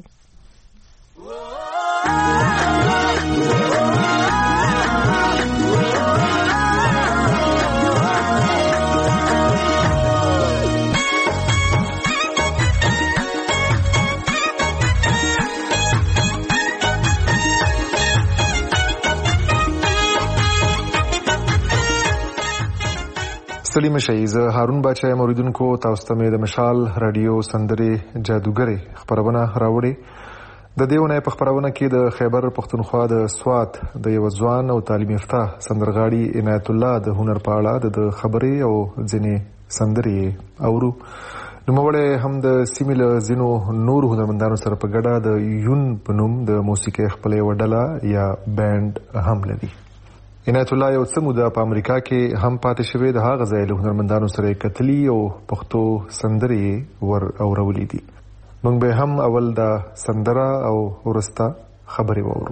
سلیم شي. زه هارون باچا موریدونکو تاسو ته د مشال رادیو سندري جادوګری خبرونه راوړي. د دیونه په خبرونه کې د خیبر پښتونخوا د سوات د یو ځوان او تعلیم یافته سندرغاړي عنایت الله د هنر په اړه د خبرې او ځینې سندري اورو. نوموړی هم د سیمې له ځینو نور هنرمندانو سره په ګډه د یون په نوم د موسیقۍ خپلې وډله یا بینډ هم لري. عنایت الله یو څه موده په امریکا کې هم پاتې شوی. د هغه ځای له هنرمندانو سره کتلی او پښتو سندرې ور اورولې دي. موږ به هم اول دا سندره او ورسته خبرې وورو.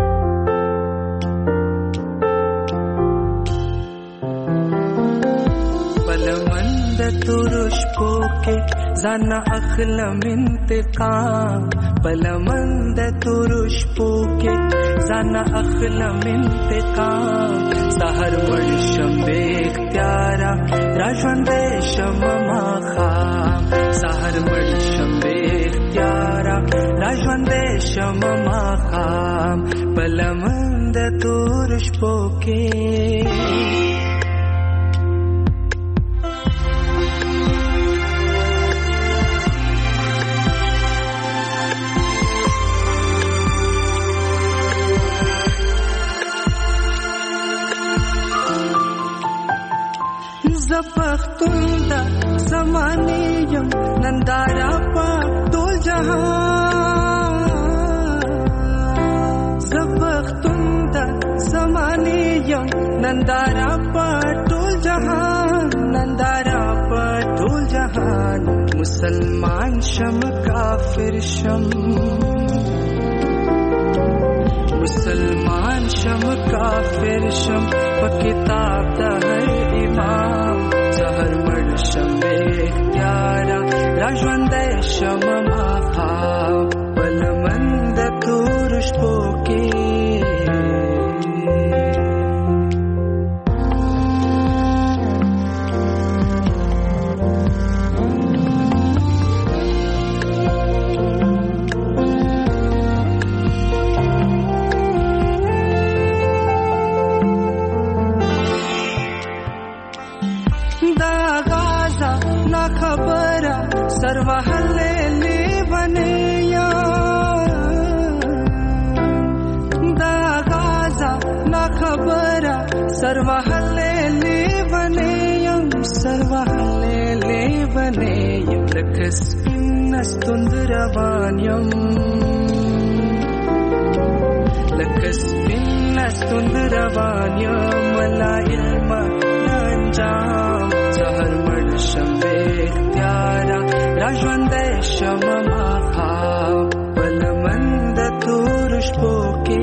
بلمند ترش پوکې ځان اخلم انتقام. بلمند ترش پوکې ځان اخلم انتقام. سحر مړ شم بے اختیارا را ژوندې شم ماښام. سحر مړ شم بے اختیارا را ژوندې شم ماښام. بلمند ترش پوکې پختون دا زمانه یم نندارا په ټول جهان. زپختون دا زمانه یم نندارا په ټول جهان. نندارا په ټول جهان. مسلمان شم کافر شم. مسلمان شم کافر شم په کتاب د هر امام. سحر مړ شم بے اختیار सर्वहल्ले बनेया दागाजा ना खबरा सर्वहल्ले बनेया सर्वहल्ले बनेया लकस्पिन्नस्तुंदरवान्यम लकस्पिन्नस्तुंदरवान्यम ला इल्मा नंजाम सहर मडशंबे त्यारा राजवंदे शममाखा बलमंद तुरुष पोके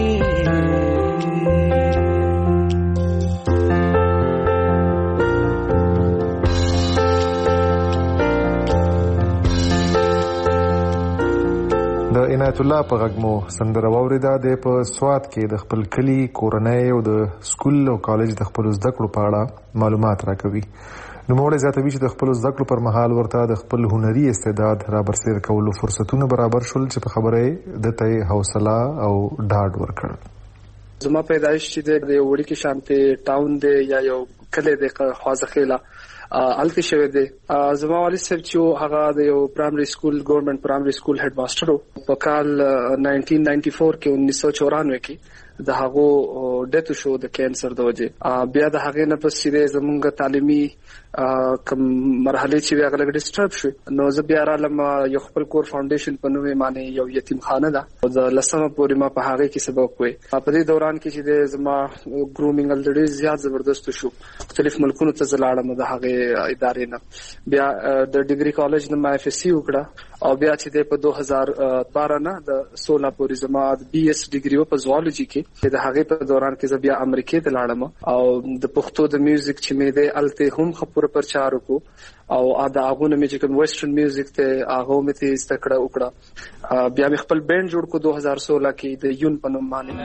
د عنایت الله په غږمو سندره واوریده د په سواد کې د خپل کلی کورنۍ او د سکول او کالج د خپل زده کړو په اړه معلومات راکوي. نوموړی زیاتوي چې د خپل زده کړو پر مهال ورته د خپل هنري استعداد را برسېر کولو فرصتونه برابر شول چې په خبره د ته حوصله او ډاډ ورکړ. زما پیدایش چې د وړي کې شانته ټاون دی یا یو کله د خوازخیلا الته شوی دی. زما والد صاحب چې هغه د یو پرایمري سکول ګورنمنت پرایمري سکول هډ ماستر په کال 1994 کې 1994 کې د هغه ډیث شو د کینسر د وجه. بیا د هغه نه پس چې زمونږ تعلیمي کوم مرحله چې هغه لګ ډیسټرب شو نو زه بیا رالم یو خپل کور فاونډیشن په نوې معنی یو یتیم خانه ده او د لسمه پورې ما په هغه کې سبق وې. په دې دوران کې چې زما ګرومینګ الډی زیات زبردست شو. مختلف ملکونو ته زلاړم د هغه ادارې نه. بیا د ډیګري کالج نه ما اف اس سی وکړه او بیا چې په 2012 نه د 16 پورې زما بي اس ډیګري په زوالوجي کې د هغه په دوران کې بیا امریکا ته لاړم او د پښتو د میوزیک چې مې د الته هم خبره پرچار وکړو او دا هغه مې چې کوم ویسټرن میوزیک ته هغه مې ته استکړه وکړه. بیا مې خپل بینډ جوړ کو 2016 کې د یون په نوم باندې.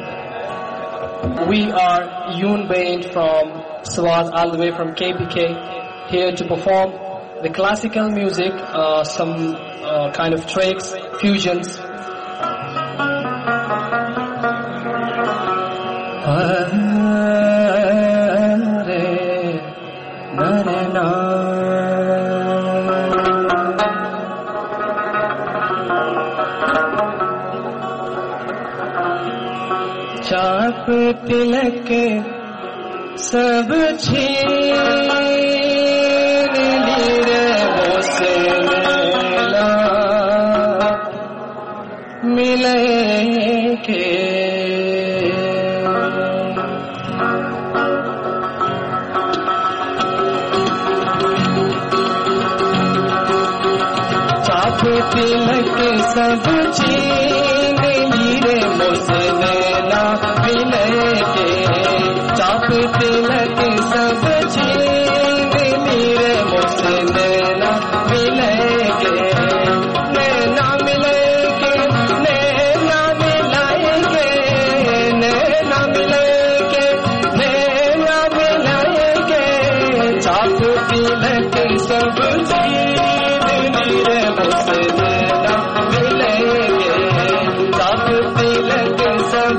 We are Yoon Band from Swat all the way from KPK here to perform the classical music, some kind of tricks, fusions. चाप तिलक सब छीन ली रे से मिला मिले के चाप तिलक सब छीन ली रे से मिलेंगे. चाप तिलक सब छीन लीरे मुझसे नैना मिलेंगे. नैना मिलेंगे नैना मिलाएंगे नैना मिलेंगे नैना मिलाएंगे. चाप तिलक सब छीन लीरे मुझसे नैना मिलेंगे. चाप तिलक सब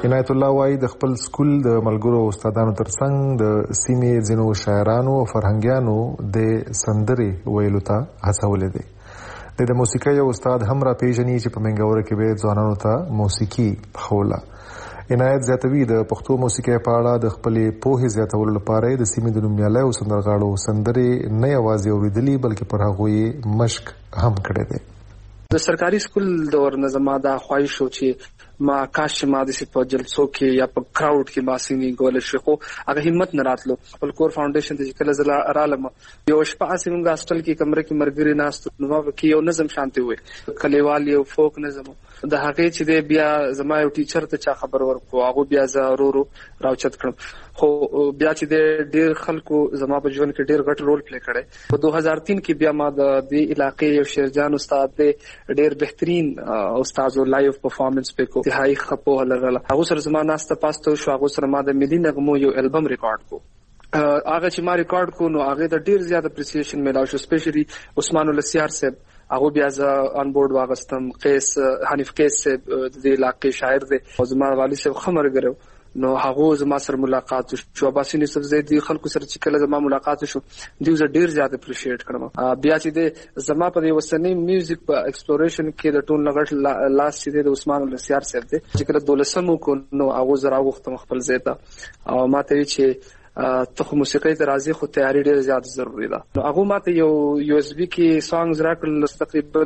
عنایت الله وایي د خپل سکول د ملګرو استادانو ترڅنګ د سیمې ځینو شاعرانو او فرهنګیانو د سندرې ویلو ته هڅولې دي. د موسیقۍ یو استاد هم را پیژني چې په منګوره کې به ځوانانو ته موسیقي خوله. عنایت زیاتوي د پښتو موسیقۍ په اړه د خپلې پوهې زیاتولو لپاره د سیمې د نومیالیو سندرغاړو سندرې نه یوازې اورېدلي بلکې پر هغو یې مشق هم کړی دی. د سرکاري سکول دور نه زما دا خواهش و چې ما کاش ما د په جلسو کې یا په کراود کې ما سینګ کول شي، خو هغه همت نه راتلو. خپل کور فاونډیشن ته کله زلا رالم یو شپه سیمنګ هاستل کې کمره کې مرګري ناست نو کې یو نظم شانتي وي کلیوال یو فوک نظم د هغه چې بیا زما یو ټیچر ته چا خبر ورکو هغه بیا ضرورو راوچت کړم، خو بیا چې ډیر خلکو زما په ژوند کې ډیر غټ رول پلی کړی. په 2003 کې بیا ما د دې علاقې یو شیرجان استاد دی ډیر بهترین استاد او لایو پرفارمنس په کو هاي خپو لرله هغه سره زما ناسته پاستو شو، هغه سره ما د ملي نغمو یو البم ریکارډ کو. هغه چې ما ریکارډ کو نو هغه د ډیر زیات اپریسیشن ملاو شو، سپیشلی عثمان السیار صاحب هغه بیا ز ان بورډ واغستم. قیس حنیف قیس صاحب د علاقې شاعر دی او زما والي صاحب خمر غرو نو هغه زما سره ملاقات شو. عباسین یوسف زیدی خلکو سره چې کله زما ملاقات شو دوی ډیر زیات اپریشیټ کړم. بیا چې زما په وسنی میوزیک په ایکسپلوریشن کې د ټون لغټ لاس چې د عثمان السیار صاحب دی چې کله دولسمو کو نو هغه زرا وختم خپل زیتا او ماته چې ته موسیقي ته راځي خو تیاری ډیر زیات ضروری ده. نو هغه ماته یو یو اس بي کې سانګز راکړل تقریبا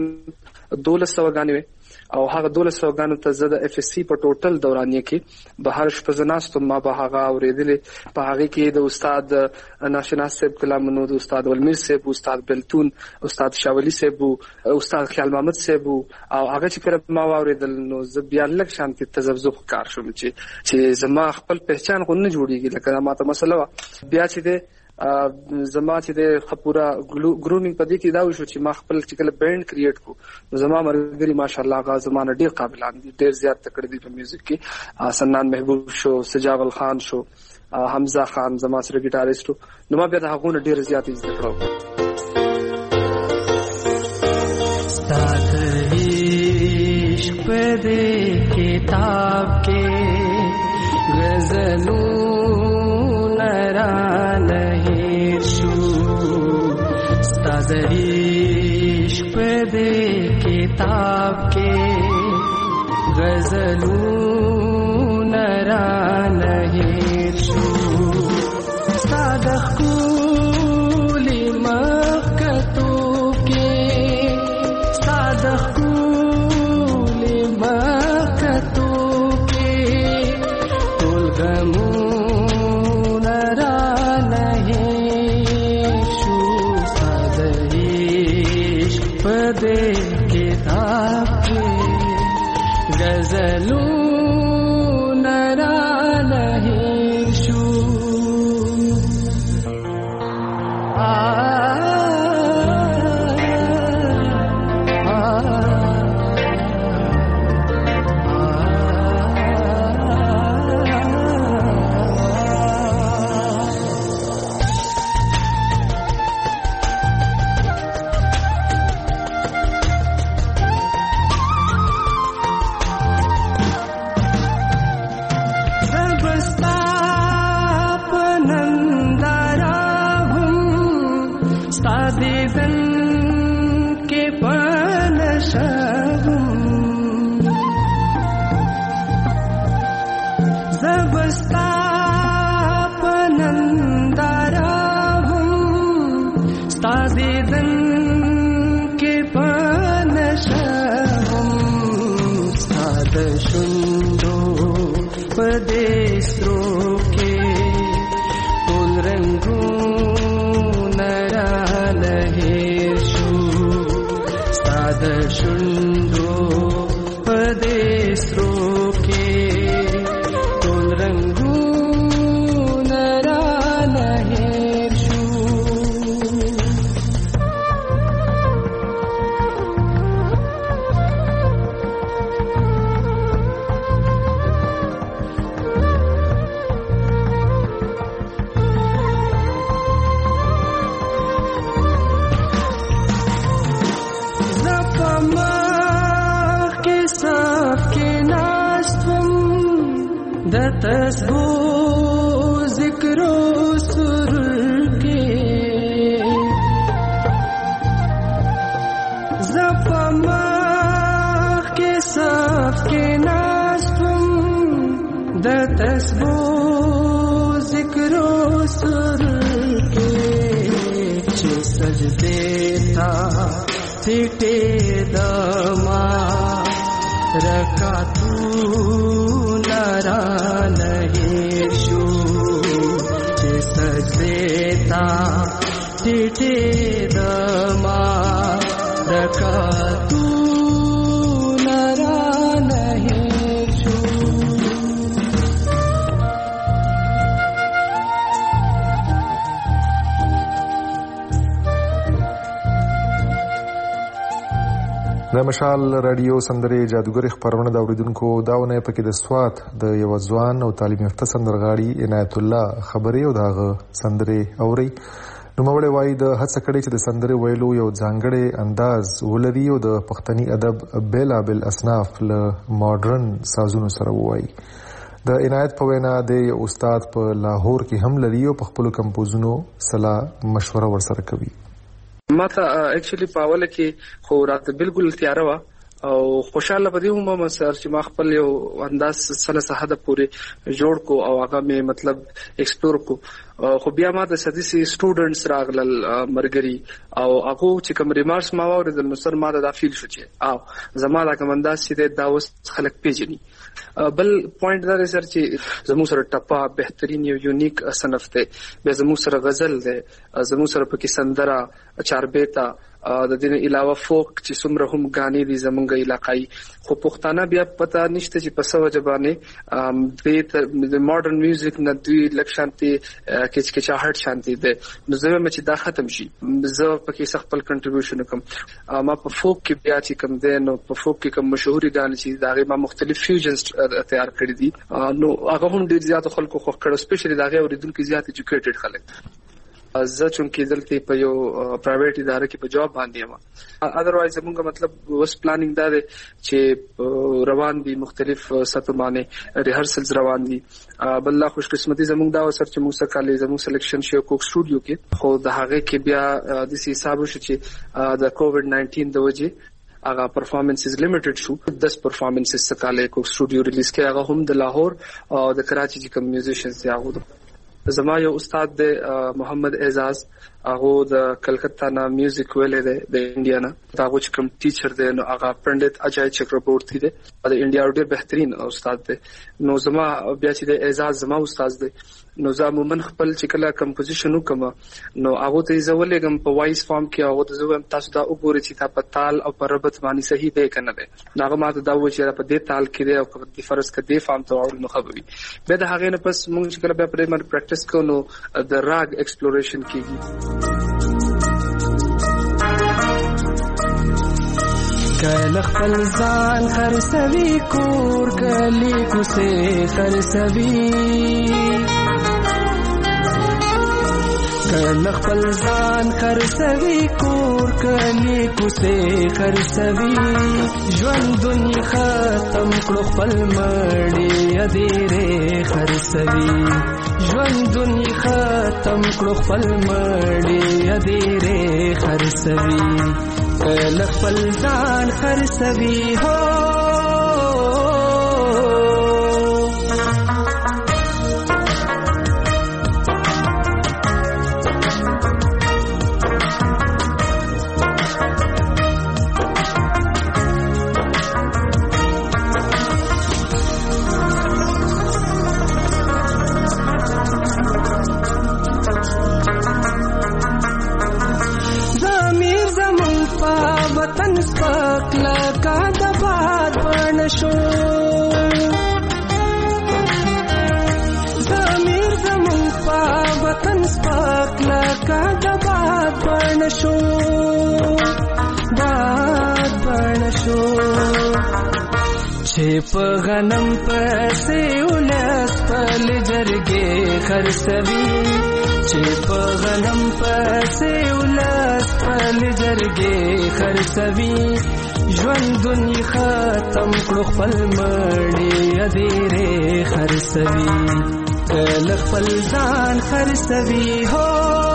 1200 غانې او هغه 1200 غانو ته زده اف اس سی په ټوټل دورانیه کې به هر شپه زناستو ما به هغه اوریدلې. په هغه کې د استاد ناشناس صاحب کلامونو، د استاد ولمیر صاحب، استاد بلتون، استاد شاولی صاحب، استاد خیال محمد صاحب او هغه چې کله ما اوریدل نو زه بیا لږ شانتي تذبذب کار شوم چې زما خپل پہچان خو نه جوړیږي لکه ما ته مسله بیا چې زما چې د خپورا ګرونینګ په دې کې دا وشو چې ما خپل چې کله بینډ کریټ کو نو زما مرګري ماشاءالله غا زمانه ډیر قابلان دي، ډیر زیات تکړه دي په میوزیک کې. سنان محبوب شو، سجاول خان شو، حمزه خان زما سره ګیټاریسټ نو ما بیا د هغه ډیر زیات عزت کړو. استاد عشق په دې کتاب کې غزلو दरीश पे किताब के गजलू नरा नहीं शू सादख कूली मक्तू के सादख कूली मक्तू के तुल गमू दे किताब के गजलू नरा नहीं शू Mama د تسبو ذکر و سرور کې زفما کې صف کې ناستم د تسبو ذکر و سرور کې چې سجدے تا ټټه دما رکاتو نارا نہیں شو چې سجدتا ټټه دما رکاتو نارا نہیں شو د مشال رادیو سندرې جادوګر خبرونه د اوریدونکو داونه پکې د سوات د یو ځوان او تعلیم یافته سندرغاړي عنایت الله خبرې او داغه سندرې اوري نو موږ وایي د هڅه کړې چې د سندرې ویلو یو ځانګړی انداز ولري او د پښتني ادب بیلا بل اصناف له ماډرن سازونو سره وایي د عنایت په وینا د استاد په لاهور کې هم لري او په خپل کمپوزونو صلاح مشوره ورسره کوي ما ته اکچولی په اوله کې خو راته بالکل تیار و او خوشاله پدې هم سر چې ما خپل یو انداز سره حد پورې جوړ کو او هغه مې مطلب ایکسپلور کو خو بیا ما د سديسي سټوډنټس راغلل مرګري او هغه چې کوم ریمارکس ما واوریدل نو سر ما دا فیل شو چې او زما دا کوم انداز چې د داوس خلک پیژني بل پوینټ دا سر چې زمو سره ټپا بهترین یو یونیک صنف ته به زمو سره غزل ده زمو سره پکې سندره چاربیتا د دې علاوه فوک چې څومره هم غانې دي زمونږ علاقائی خو پښتانه بیا پتا نشته چې په سو جبانه د ماډرن میوزیک نه دوی لکشانتي کې چاهټ شانتي ده نو زه مې چې دا ختم شي زه پکې خپل کنټریبیوشن کوم ما په فوک کې بیا چې کوم ده نو په فوک کې کوم مشهوري غانې چې دا ما مختلف فیوژنز تیار کړی دي نو هغه هم ډیر زیات خلکو خو کړو سپیشلی دا غو اوریدونکو زیات ایجوکیټډ خلک زه چونکی دلته په یو پرایویټ اداره کې په جواب باندې یم اذروایز موږ مطلب وس پلانینګ دا دی چې روان دي مختلف سطح باندې ریهرسلز روان دي بل الله خوش قسمتي زموږ دا وسر چې موږ کالې زموږ سلیکشن شو کوک سټوډیو کې خو د هغه کې بیا د حساب شو چې د کووډ 19 د وجې هغه پرفارمنسز لیمیټډ شو 10 پرفارمنسز سکاله کوک سټوډیو ریلیز کې هغه هم د لاهور او د کراچي چې کوم میوزیشنز دی هغه زما یو استاد د محمد اعزاز هغه د کلکتا نه میوزیک ویلې د انډیا نه هغه چې کوم ټیچر دی نو هغه پندت اجای چکربورتی دی د انډیا ډېر بهترین استاد دی نو زما بیا چې د اعزاز زما استاد دی نو زه عموما خپل چې کله کمپوزیشن وکم نو هغه ته زولېګم په وایس فارم کې هغه ته زوم تاسو دا وګورئ چې تا په تال او په ربط باندې صحیح دی کنه دی هغه ماته دا و چې په دې تال کې دی او په فرض کې دی فارم ته اورل نو خبري به د هغه نه پس موږ چې کله بیا پرې باندې پریکټیس کوو نو د راګ ایکسپلوریشن کیږي کله خپل ځان خرڅوي کور کلی کوسه خرڅوي کله خپل ځان خرڅوي کور کلی کوسه خرڅوي ژوند دنیا ختم کړو خپل مړی اديره خرڅوي ژوند دنیا ختم کړو خپل مړی اديره خرڅوي کله خپل ځان خرڅوي هو وطن سپک لکه د باد بڼ شو ضمیر زمون په وطن سپک لکه د باد بڼ شو باد بڼ شو چې په غنم پسې ولس پل جرګې خرڅوي چې په غنم پسې ولس پل جرګې خرڅوي ژوندونی ختم کړو خپل مړی ادیره خرڅوي کله خپل ځان خرڅوي هو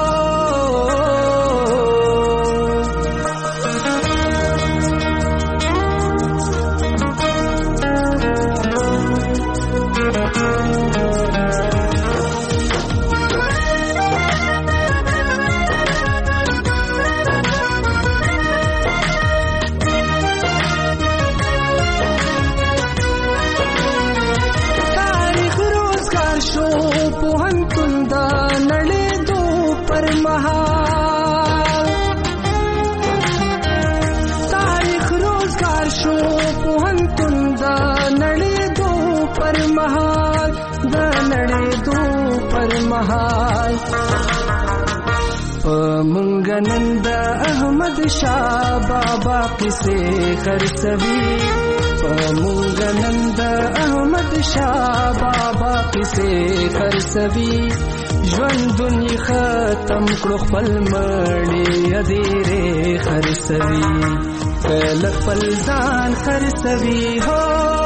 منګنند احمد شاه بابا کیسه خرڅوي منګنند احمد شاه بابا کیسه خرڅوي ژوندونی ختم کړو خپل مړی ادیره خرڅوي کله خپل ځان خرڅوي هو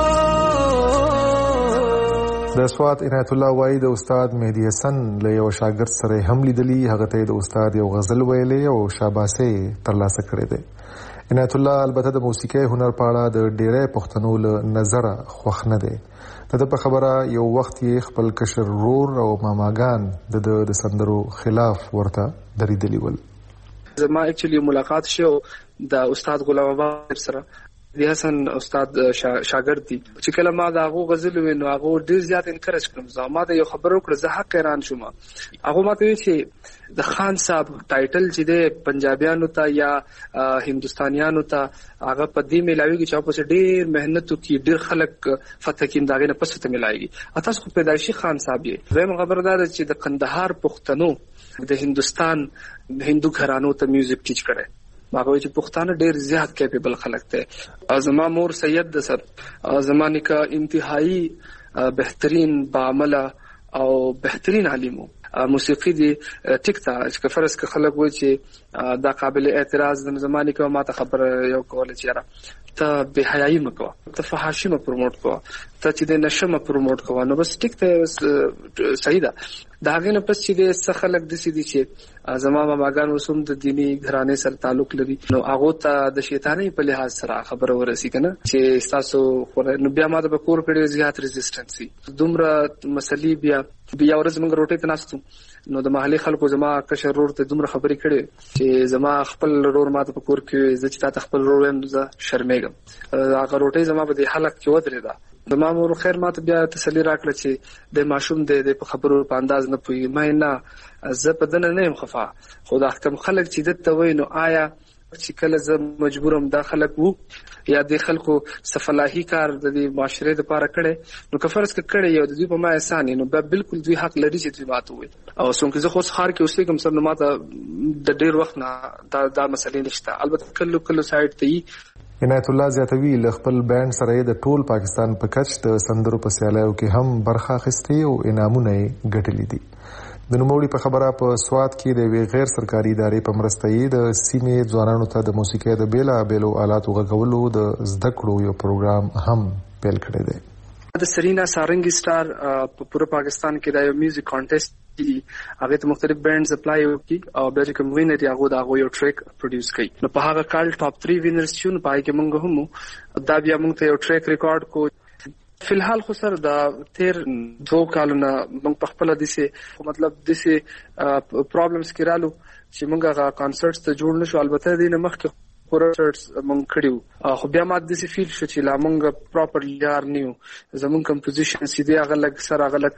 د سوات عنایت الله وای د استاد مهدی حسن له یو شاګرد سره هم لیدلی هغه ته د استاد یو غزل ویلې او شاباسه ترلاسه کړې ده. عنایت الله البته د موسیقي هنر په اړه د ډېرې پښتنو له نظره خوښ نه دی. د په خبره یو وخت یې خپل کشر رور او ماماګان د سندرو خلاف ورته دریدلی ول. زما اکچولی ملاقات شو د استاد غلام آباد سره دی حسن استاد شاګرد دی چې کله ما دا غو غزل وینو هغه ډیر زیات انکریج کړم زما ته یو خبرو کړ زه حق حیران شوم هغه ماته وی چې د خان صاحب ټایټل چې د پنجابیانو ته یا هندستانیانو ته هغه په دې ملاويږي چې په ډیر مهنت کوي ډیر خلک فتح کین داغه نه پسته ملایږي تاسو په پیدایشي خان صاحب یې زم خبردار چې د قندهار پښتنو د هندستان هندو گھرانو ته میوزیک ټیچ کړي هغه چې پښتانه ډیر زیات کیپیبل خلک ته ازما مور سید د سر زمانه کا انتهایی بهترین بعمل او بهترین عالمو موسیقي دی ټیک تا چې فرض ک خلک و چې دا قابل اعتراض د زمانه کا ما ته خبر یو کول چې را ته به حیايي مکو ته فحاشي م پروموټ کو ته چې د نشه م پروموټ کو نو بس ټیک ته صحیح ده دا غنه پس چې د خلک د سې دي چې زمامه ماګان وسوم د دینی غرانې سره تعلق لري نو هغه ته د شیطانې په لحاظ سره خبر ورسې کنه چې تاسو نو بیا ما د کور کړي زیات ریزिस्टنسي دومره مسلې بیا ورځ موږ روټي ته ناستو نو د محلي خلکو زما کشر رور ته دومره خبرې کړي چې زما خپل رور ما ته کور کې چې تا خپل رور ویم زه شرمېږم هغه روټي زما په دې حالت کې ودرې ده زما مور خیر ماته بیا تسلی راکړه چې د ماشوم د خبرو په انداز نه پوي مې نه زه په دنه نه يم خفا خدا حکم خلک چې دته وینو آیا چې کله زه مجبورم داخله کو یا د خلکو صفلاحي کار د معاشره لپاره کړي نو کفرس کړي یو د دوی په ما احسان نو بالکل دوی حق لري چې دوی ماته وي او څنګه زه خو خار کې اوسې کوم سر نو ماته د ډیر وخت نه دا مسلې نشته البته کله سایت ته عنایت الله زیاتوی ل خپل بانډ سره د ټول پاکستان په کچ د سندرو په سیالیو کې هم برخه اخیستې او انعامونه ګټلې دي. د نوموړي په خبره په سوات کې د غیر سرکاري ادارې په مرسته یې د سیمې ځوانانو ته د موسیقي د بیلا بیلو آلاتو غږولو د زده کړو یو پروګرام هم پیل کړی دی. د سرینا سارنګي سٹار په پوره پاکستان کې د یو میوزیک کانټیسټ دی هغه ته مختلف بینډز اپلای وکي او بیا کوم وینر دی هغه یو ټریک پروډوس کړي نو په هغه کال ټاپ 3 وینرز شون پای کې موږ هم دا بیا موږ ته یو ټریک ریکارډ کو فلحال خو سر دا تیر 2 کالونه موږ په خپل دسه مطلب دسه پرابلمز کې رالو چې موږ هغه کانسرټس ته جوړ نشو البته دینه مخکې کورټرز مونږ کړیو خو بیا ما د دې فیل شو چې لا مونږ پراپرلی یار نیو زمون کمپوزیشن سیده هغه لګ سره هغه لګ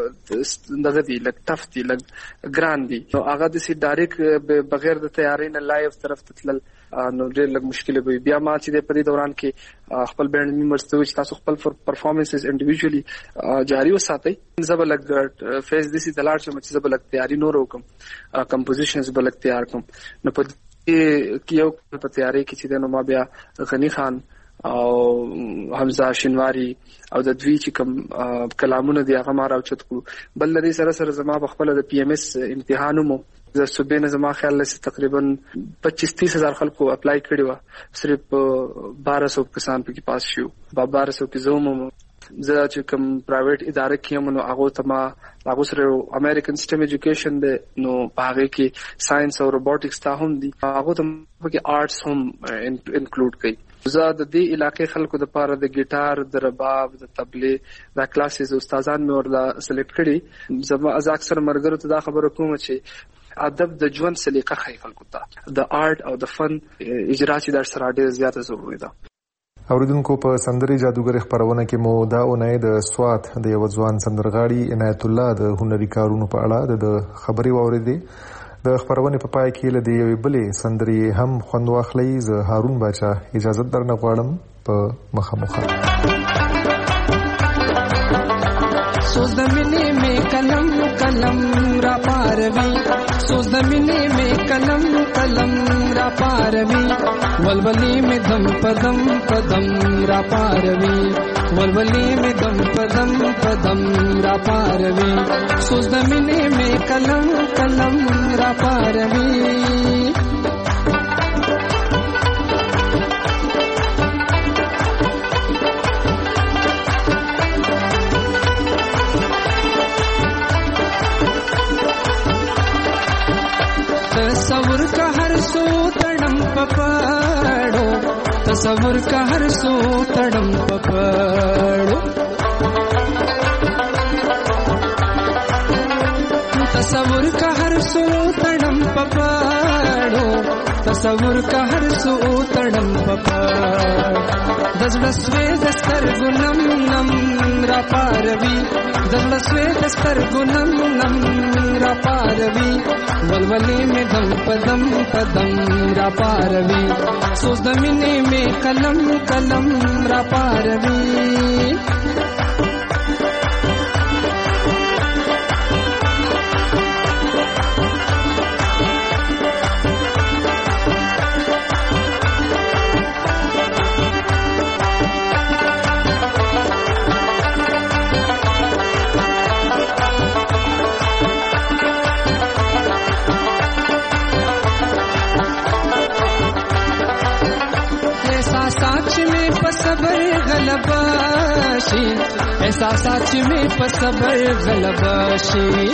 دغه دی لګ ټف دی لګ ګران دی نو هغه د سي ډایرک بغیر د تیاری نه لایو طرف ته تل نو ډېر لږ مشکل وي بیا ما چې په دې دوران کې خپل بینډ ممبرز ته چې تاسو خپل پرفارمنسز انډیویډوالي جاری وساتئ زبر لګ فیس د سي دلار چې زبر لګ تیاری نور وکم کمپوزیشنز بل تیار کوم نو په یو په تیاری کې چې نو ما بیا غنی خان او حمزه شینواری او د دوی چې کوم کلامونه دی هغه ما راوچت کو. بل لري سره زما په خپل د پی ام اس امتحانومو د صوبې نه زما خیال لسی تقریبا 25-30 هزار خلکو اپلای کړي و، صرف 1200 کسان پکې پاس شو. 1200 کې زوم زه چې کوم پرایویټ ادارې کې هم نو هغه ته ما هغه سره امریکن سیستم ایجوکیشن دی نو هغه کې ساينس او روبوټکس ته هم دي، هغه ته پکې آرټس هم انکلوډ کړي. زه د دې علاقې خلکو د پاره د ګیټار، د رباب، د طبلې دا کلاسز استادان مې ورلا سلیکټ کړي. زما از اکثر مرګرو ته دا خبره کوم چې ادب د ژوند سلیقه خې خلکو ته د آرټ او د فن اجرا چې در سره ډېر زیاته ضروري ده. اوریدونکو په سندري جادوګر خبرونه کې مو دا اونۍ د سوات د یو ځوان سندرغاړي عنایت الله د هنري کارونو په اړه د خبري واوریدې. د خبرونه په پای کې لدی یو بلې سندري هم خوند واخلي. زه هارون باچا اجازه درنه غواړم په مخامخ. سوز د مینې می کلم کلم را پاروي، سوز د مینې می کلم کلم را پاروي، ولولي می دم پدم پدم را پاروي، ولولي می دم پدم پدم را پاروي، سوز د مینې می کلم کلم را پاروي. تصور کا ہر سو تڑم پپاڑو، تصور کا ہر سو تڑم پپاڑو، تصور کا ہر سو تڑم پپاڑو، تصور کا ہر سو تڑم پپاڑو. دزلسوے دستر گنم نم را پاروی، دزلسوے دستر گنم نم را پاروی، ولولی میں دم پدم پدم را پاروی، سوز د مینې میں کلم کلم را پاروی. صبر غلباشي احساسات میں په صبر غلباشي،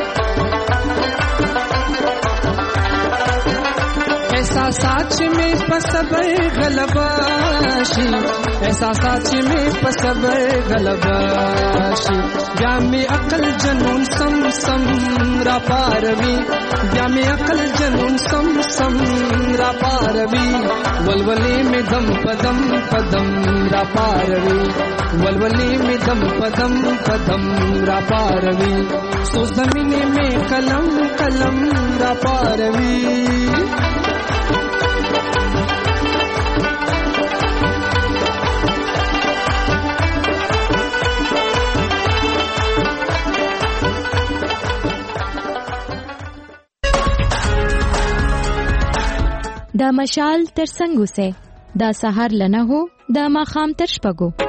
احساسات میں په صبر غلباشي، احساسات میں په صبر غلباشي. بیا می عقل جنون سم سم را پاروي، بیا می عقل جنون سم سم را پاروي، ولولي می دم پدم پدم را پاروي، ولولي می دم پدم پدم را پاروي، سوز د مینې می قلم قلم را پاروي. دا مشال تر څنګه سه دا سحر لنه هو دا ماخام تر شپګو.